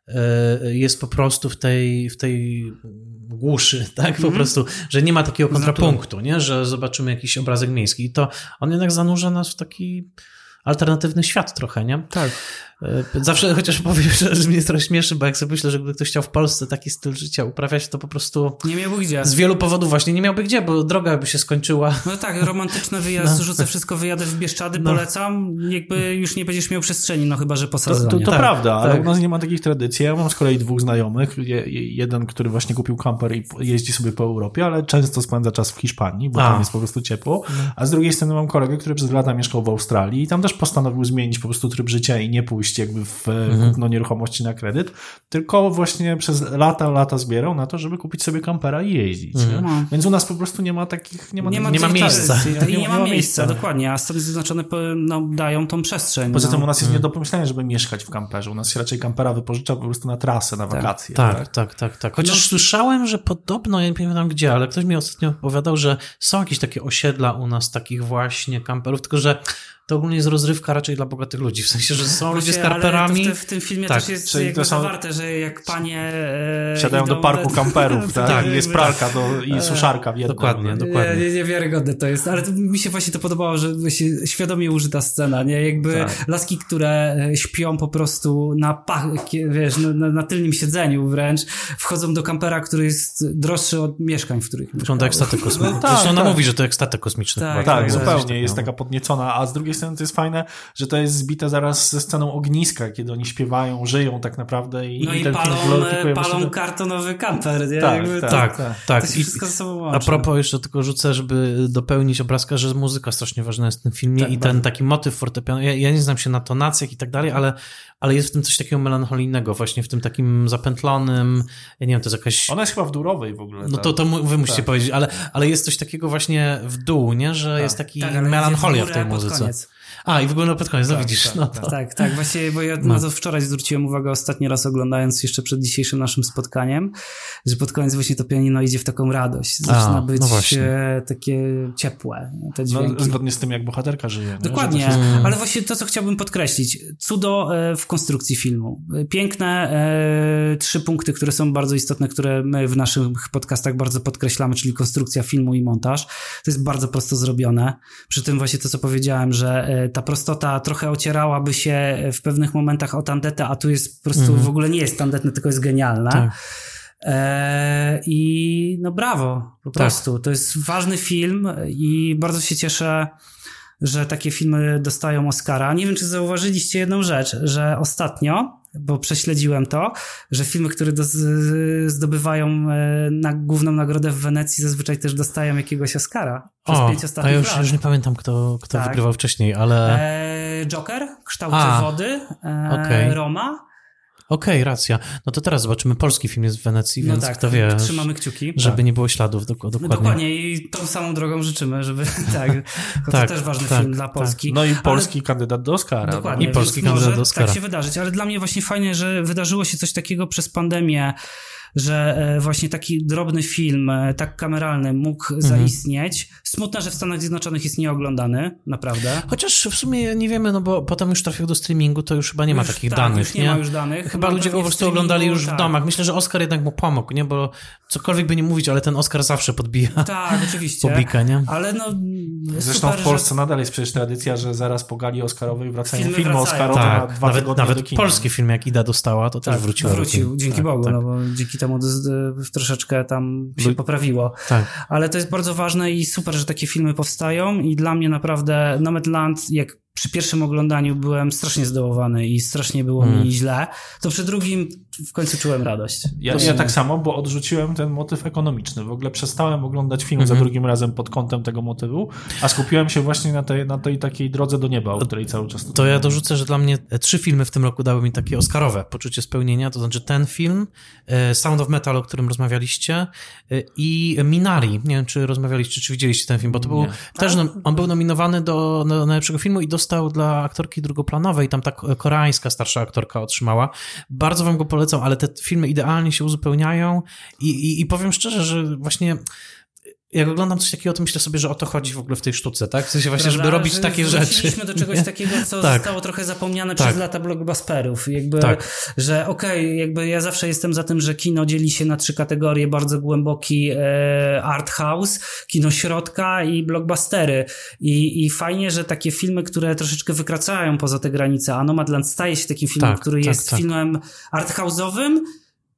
jest po prostu w tej, w tej głuszy, tak? Po mm-hmm. prostu, że nie ma takiego kontrapunktu, nie? Że zobaczymy jakiś obrazek miejski. I to on jednak zanurza nas w taki alternatywny świat trochę, nie? Tak. Zawsze chociaż powiem, że mnie trochę śmieszy, bo jak sobie myślę, że gdyby ktoś chciał w Polsce taki styl życia uprawiać, to po prostu... Nie miałby gdzie. Z wielu powodów właśnie nie miałby gdzie, bo droga by się skończyła. No tak, romantyczny wyjazd, no. rzucę wszystko, wyjadę w Bieszczady, no. polecam, jakby już nie będziesz miał przestrzeni, no chyba, że po sezonie. To, to, to tak, prawda, ale tak. u nas nie ma takich tradycji. Ja mam z kolei dwóch znajomych, je, jeden, który właśnie kupił kamper i jeździ sobie po Europie, ale często spędza czas w Hiszpanii, bo a. tam jest po prostu ciepło, a z drugiej strony mam kolegę, który przez lata mieszkał w Australii i tam też postanowił zmienić po prostu tryb życia i nie pójść pójść jakby w mhm. kupno nieruchomości na kredyt, tylko właśnie przez lata, lata zbierał na to, żeby kupić sobie kampera i jeździć. Mhm. Nie? Więc u nas po prostu nie ma takich, nie ma, nie ma, nie ma miejsca. I nie, nie ma miejsca, dokładnie, a Stany Zjednoczone no, dają tą przestrzeń. Poza no. tym u nas jest hmm. nie do pomyślenia, żeby mieszkać w kamperze. U nas się raczej kampera wypożycza po prostu na trasę, na wakacje. Tak, tak, tak, tak. tak. Chociaż no. słyszałem, że podobno, ja nie pamiętam gdzie, ale ktoś mi ostatnio opowiadał, że są jakieś takie osiedla u nas, takich właśnie kamperów, tylko że to ogólnie jest rozrywka raczej dla bogatych ludzi, w sensie, że są ludzie z kamperami. W, w tym filmie tak, też jest jakby są... zawarte, że jak panie e, siadają do parku do... kamperów, tak? tak? Jest pralka do, i suszarka w jednym. Dokładnie, dokładnie. Nie, niewiarygodne to jest, ale to mi się właśnie to podobało, że właśnie świadomie użyta scena, nie? Jakby tak. laski, które śpią po prostu na pach, wiesz, na, na tylnym siedzeniu wręcz, wchodzą do kampera, który jest droższy od mieszkań, w których wygląda jak statek kosmiczny. No, tak, Zresztą ona tak. mówi, że to jak statek kosmiczny. Tak, tak, tak zupełnie. Jest taka podniecona, a z drugiej strony to jest fajne, że to jest zbite zaraz ze sceną ogniska, kiedy oni śpiewają, żyją tak naprawdę i, no i i ten palą, film palą się... kartonowy kamper. Nie? Tak, Jakby tak, to, tak, tak, tak. To się wszystko ze sobą łączy. A propos jeszcze tylko rzucę, żeby dopełnić obrazka, że muzyka strasznie ważna jest w tym filmie tak, i ten bardzo. taki motyw fortepianu. Ja, ja nie znam się na tonacjach i tak dalej, ale, ale jest w tym coś takiego melancholijnego, właśnie w tym takim zapętlonym, ja nie wiem, to jest jakaś... Ona jest chyba w dórowej w ogóle. No to, to wy musicie tak. powiedzieć, ale, ale jest coś takiego właśnie w dół, nie? Że tak. jest taki tak, melancholia w tej muzyce. A, i w ogóle pod koniec, no tak, widzisz. Tak, no tak, to... tak, tak, właśnie, bo ja no. na to wczoraj zwróciłem uwagę ostatni raz oglądając jeszcze przed dzisiejszym naszym spotkaniem, że pod koniec właśnie to pianino idzie w taką radość. Zaczyna A, być no takie ciepłe, te dźwięki. No, zgodnie z tym, jak bohaterka żyje. Nie? Dokładnie, się... ale właśnie to, co chciałbym podkreślić. Cudo w konstrukcji filmu. Piękne e, trzy punkty, które są bardzo istotne, które my w naszych podcastach bardzo podkreślamy, czyli konstrukcja filmu i montaż. To jest bardzo prosto zrobione. Przy tym właśnie to, co powiedziałem, że e, ta prostota trochę ocierałaby się w pewnych momentach o tandetę, a tu jest po prostu mm. w ogóle nie jest tandetne, tylko jest genialne. Tak. E, I no brawo, po tak. prostu. To jest ważny film i bardzo się cieszę, że takie filmy dostają Oscara. Nie wiem, czy zauważyliście jedną rzecz, że ostatnio, bo prześledziłem to, że filmy, które do, zdobywają na główną nagrodę w Wenecji, zazwyczaj też dostają jakiegoś Oscara. Przez o, pięć ostatnich a ja już, lat. już nie pamiętam, kto, kto tak. wygrywał wcześniej, ale... E, Joker, Kształty a, wody, e, okay. Roma. Okej, okay, racja. No to teraz zobaczymy, polski film jest w Wenecji, więc no tak, kto wie, trzymamy kciuki. Żeby tak. nie było śladów. Dokładnie. Dokładnie i tą samą drogą życzymy, żeby tak, to tak, też ważny tak, film dla Polski. Tak. No i polski ale, kandydat do Oscara. Dokładnie. I polski kandydat do Oscara. Tak się wydarzyć, ale dla mnie właśnie fajne, że wydarzyło się coś takiego przez pandemię, że właśnie taki drobny film, tak kameralny mógł mhm. zaistnieć. Smutne, że w Stanach Zjednoczonych jest nieoglądany, naprawdę. Chociaż w sumie nie wiemy, no bo potem już trafił do streamingu, to już chyba nie ma już, takich tak, danych. Już nie, nie ma już danych. Chyba ludzie go po prostu oglądali już tak. w domach. Myślę, że Oscar jednak mu pomógł, nie? Bo cokolwiek by nie mówić, ale ten Oscar zawsze podbija tak, oczywiście. publikę, nie? Ale no Zresztą super, w Polsce że... nadal jest przecież tradycja, że zaraz po gali Oscarowej wracają filmy, filmy wracają. Oscarowe tak. na dwa nawet, tygodnie nawet do kina. polski film, jak Ida dostała, to tak, też wrócił. Wrócił, dzięki tak, Bogu, tak. no bo dzięki temu troszeczkę tam się poprawiło. Tak. Ale to jest bardzo ważne i super, że takie filmy powstają i dla mnie naprawdę Nomadland, jak przy pierwszym oglądaniu byłem strasznie zdołowany i strasznie było hmm. mi źle, to przy drugim w końcu czułem radość. Ja, ja tak samo, bo odrzuciłem ten motyw ekonomiczny. W ogóle przestałem oglądać film mm-hmm. za drugim razem pod kątem tego motywu, a skupiłem się właśnie na tej, na tej takiej drodze do nieba, o której cały czas... To ja dorzucę, że dla mnie trzy filmy w tym roku dały mi takie oscarowe poczucie spełnienia, to znaczy ten film, Sound of Metal, o którym rozmawialiście, i Minari. Nie wiem, czy rozmawialiście, czy widzieliście ten film, bo to był Nie. też, no, on był nominowany do, do najlepszego filmu i dostał dla aktorki drugoplanowej, tam ta koreańska starsza aktorka otrzymała. Bardzo wam go polecam, ale te filmy idealnie się uzupełniają i, i, i powiem szczerze, że właśnie jak oglądam coś takiego, to myślę sobie, że o to chodzi w ogóle w tej sztuce, tak? W sensie właśnie, Prawda, żeby robić że takie rzeczy. Wróciliśmy do czegoś takiego, co tak. zostało trochę zapomniane tak. przez lata blockbusterów. Jakby, tak. że okej, okay, jakby ja zawsze jestem za tym, że kino dzieli się na trzy kategorie, bardzo głęboki e, art house, kino środka i blockbustery. I, I fajnie, że takie filmy, które troszeczkę wykraczają poza te granice, a Nomadland staje się takim filmem, tak, który tak, jest tak. filmem art house'owym,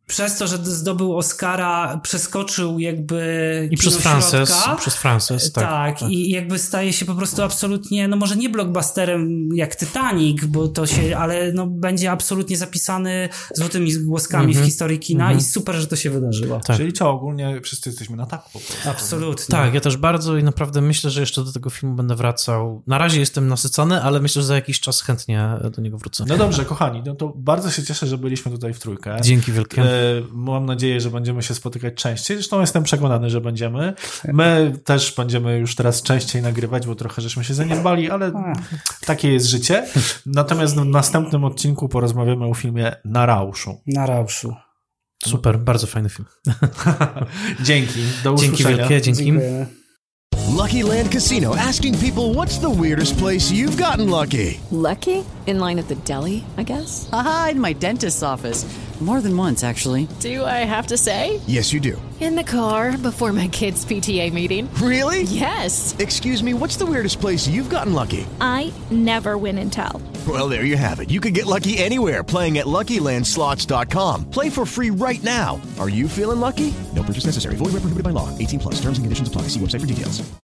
przez to, że zdobył Oscara, przeskoczył jakby I przez Frances, środka, przez Frances, tak, tak, tak. I jakby staje się po prostu absolutnie, no może nie blockbusterem jak Titanic, bo to się, ale no będzie absolutnie zapisany złotymi głoskami mm-hmm. w historii kina mm-hmm. i super, że to się wydarzyło. Tak. Czyli co, ogólnie wszyscy jesteśmy na tak po prostu. Absolutnie. Tak, ja też bardzo i naprawdę myślę, że jeszcze do tego filmu będę wracał. Na razie jestem nasycony, ale myślę, że za jakiś czas chętnie do niego wrócę. No dobrze, kochani, no to bardzo się cieszę, że byliśmy tutaj w trójkę. Dzięki wielkie. E, mam nadzieję, że będziemy się spotykać częściej. Zresztą jestem przekonany, że będziemy. My też będziemy już teraz częściej nagrywać, bo trochę żeśmy się zaniedbali, ale takie jest życie. Natomiast w następnym odcinku porozmawiamy o filmie Na rauszu. Na rauszu. Super, bardzo fajny film. Dzięki, do usłyszenia. Dzięki wielkie, dzięki. Dziękujemy. Lucky Land Casino, asking people, what's the weirdest place you've gotten lucky? Lucky? In line at the deli, I guess? Aha, in my dentist's office. More than once, actually. Do I have to say? Yes, you do. In the car before my kids' P T A meeting. Really? Yes. Excuse me, what's the weirdest place you've gotten lucky? I never win and tell. Well, there you have it. You can get lucky anywhere, playing at Lucky Land Slots dot com. Play for free right now. Are you feeling lucky? No purchase necessary. Void where prohibited by law. eighteen plus. Terms and conditions apply. See website for details.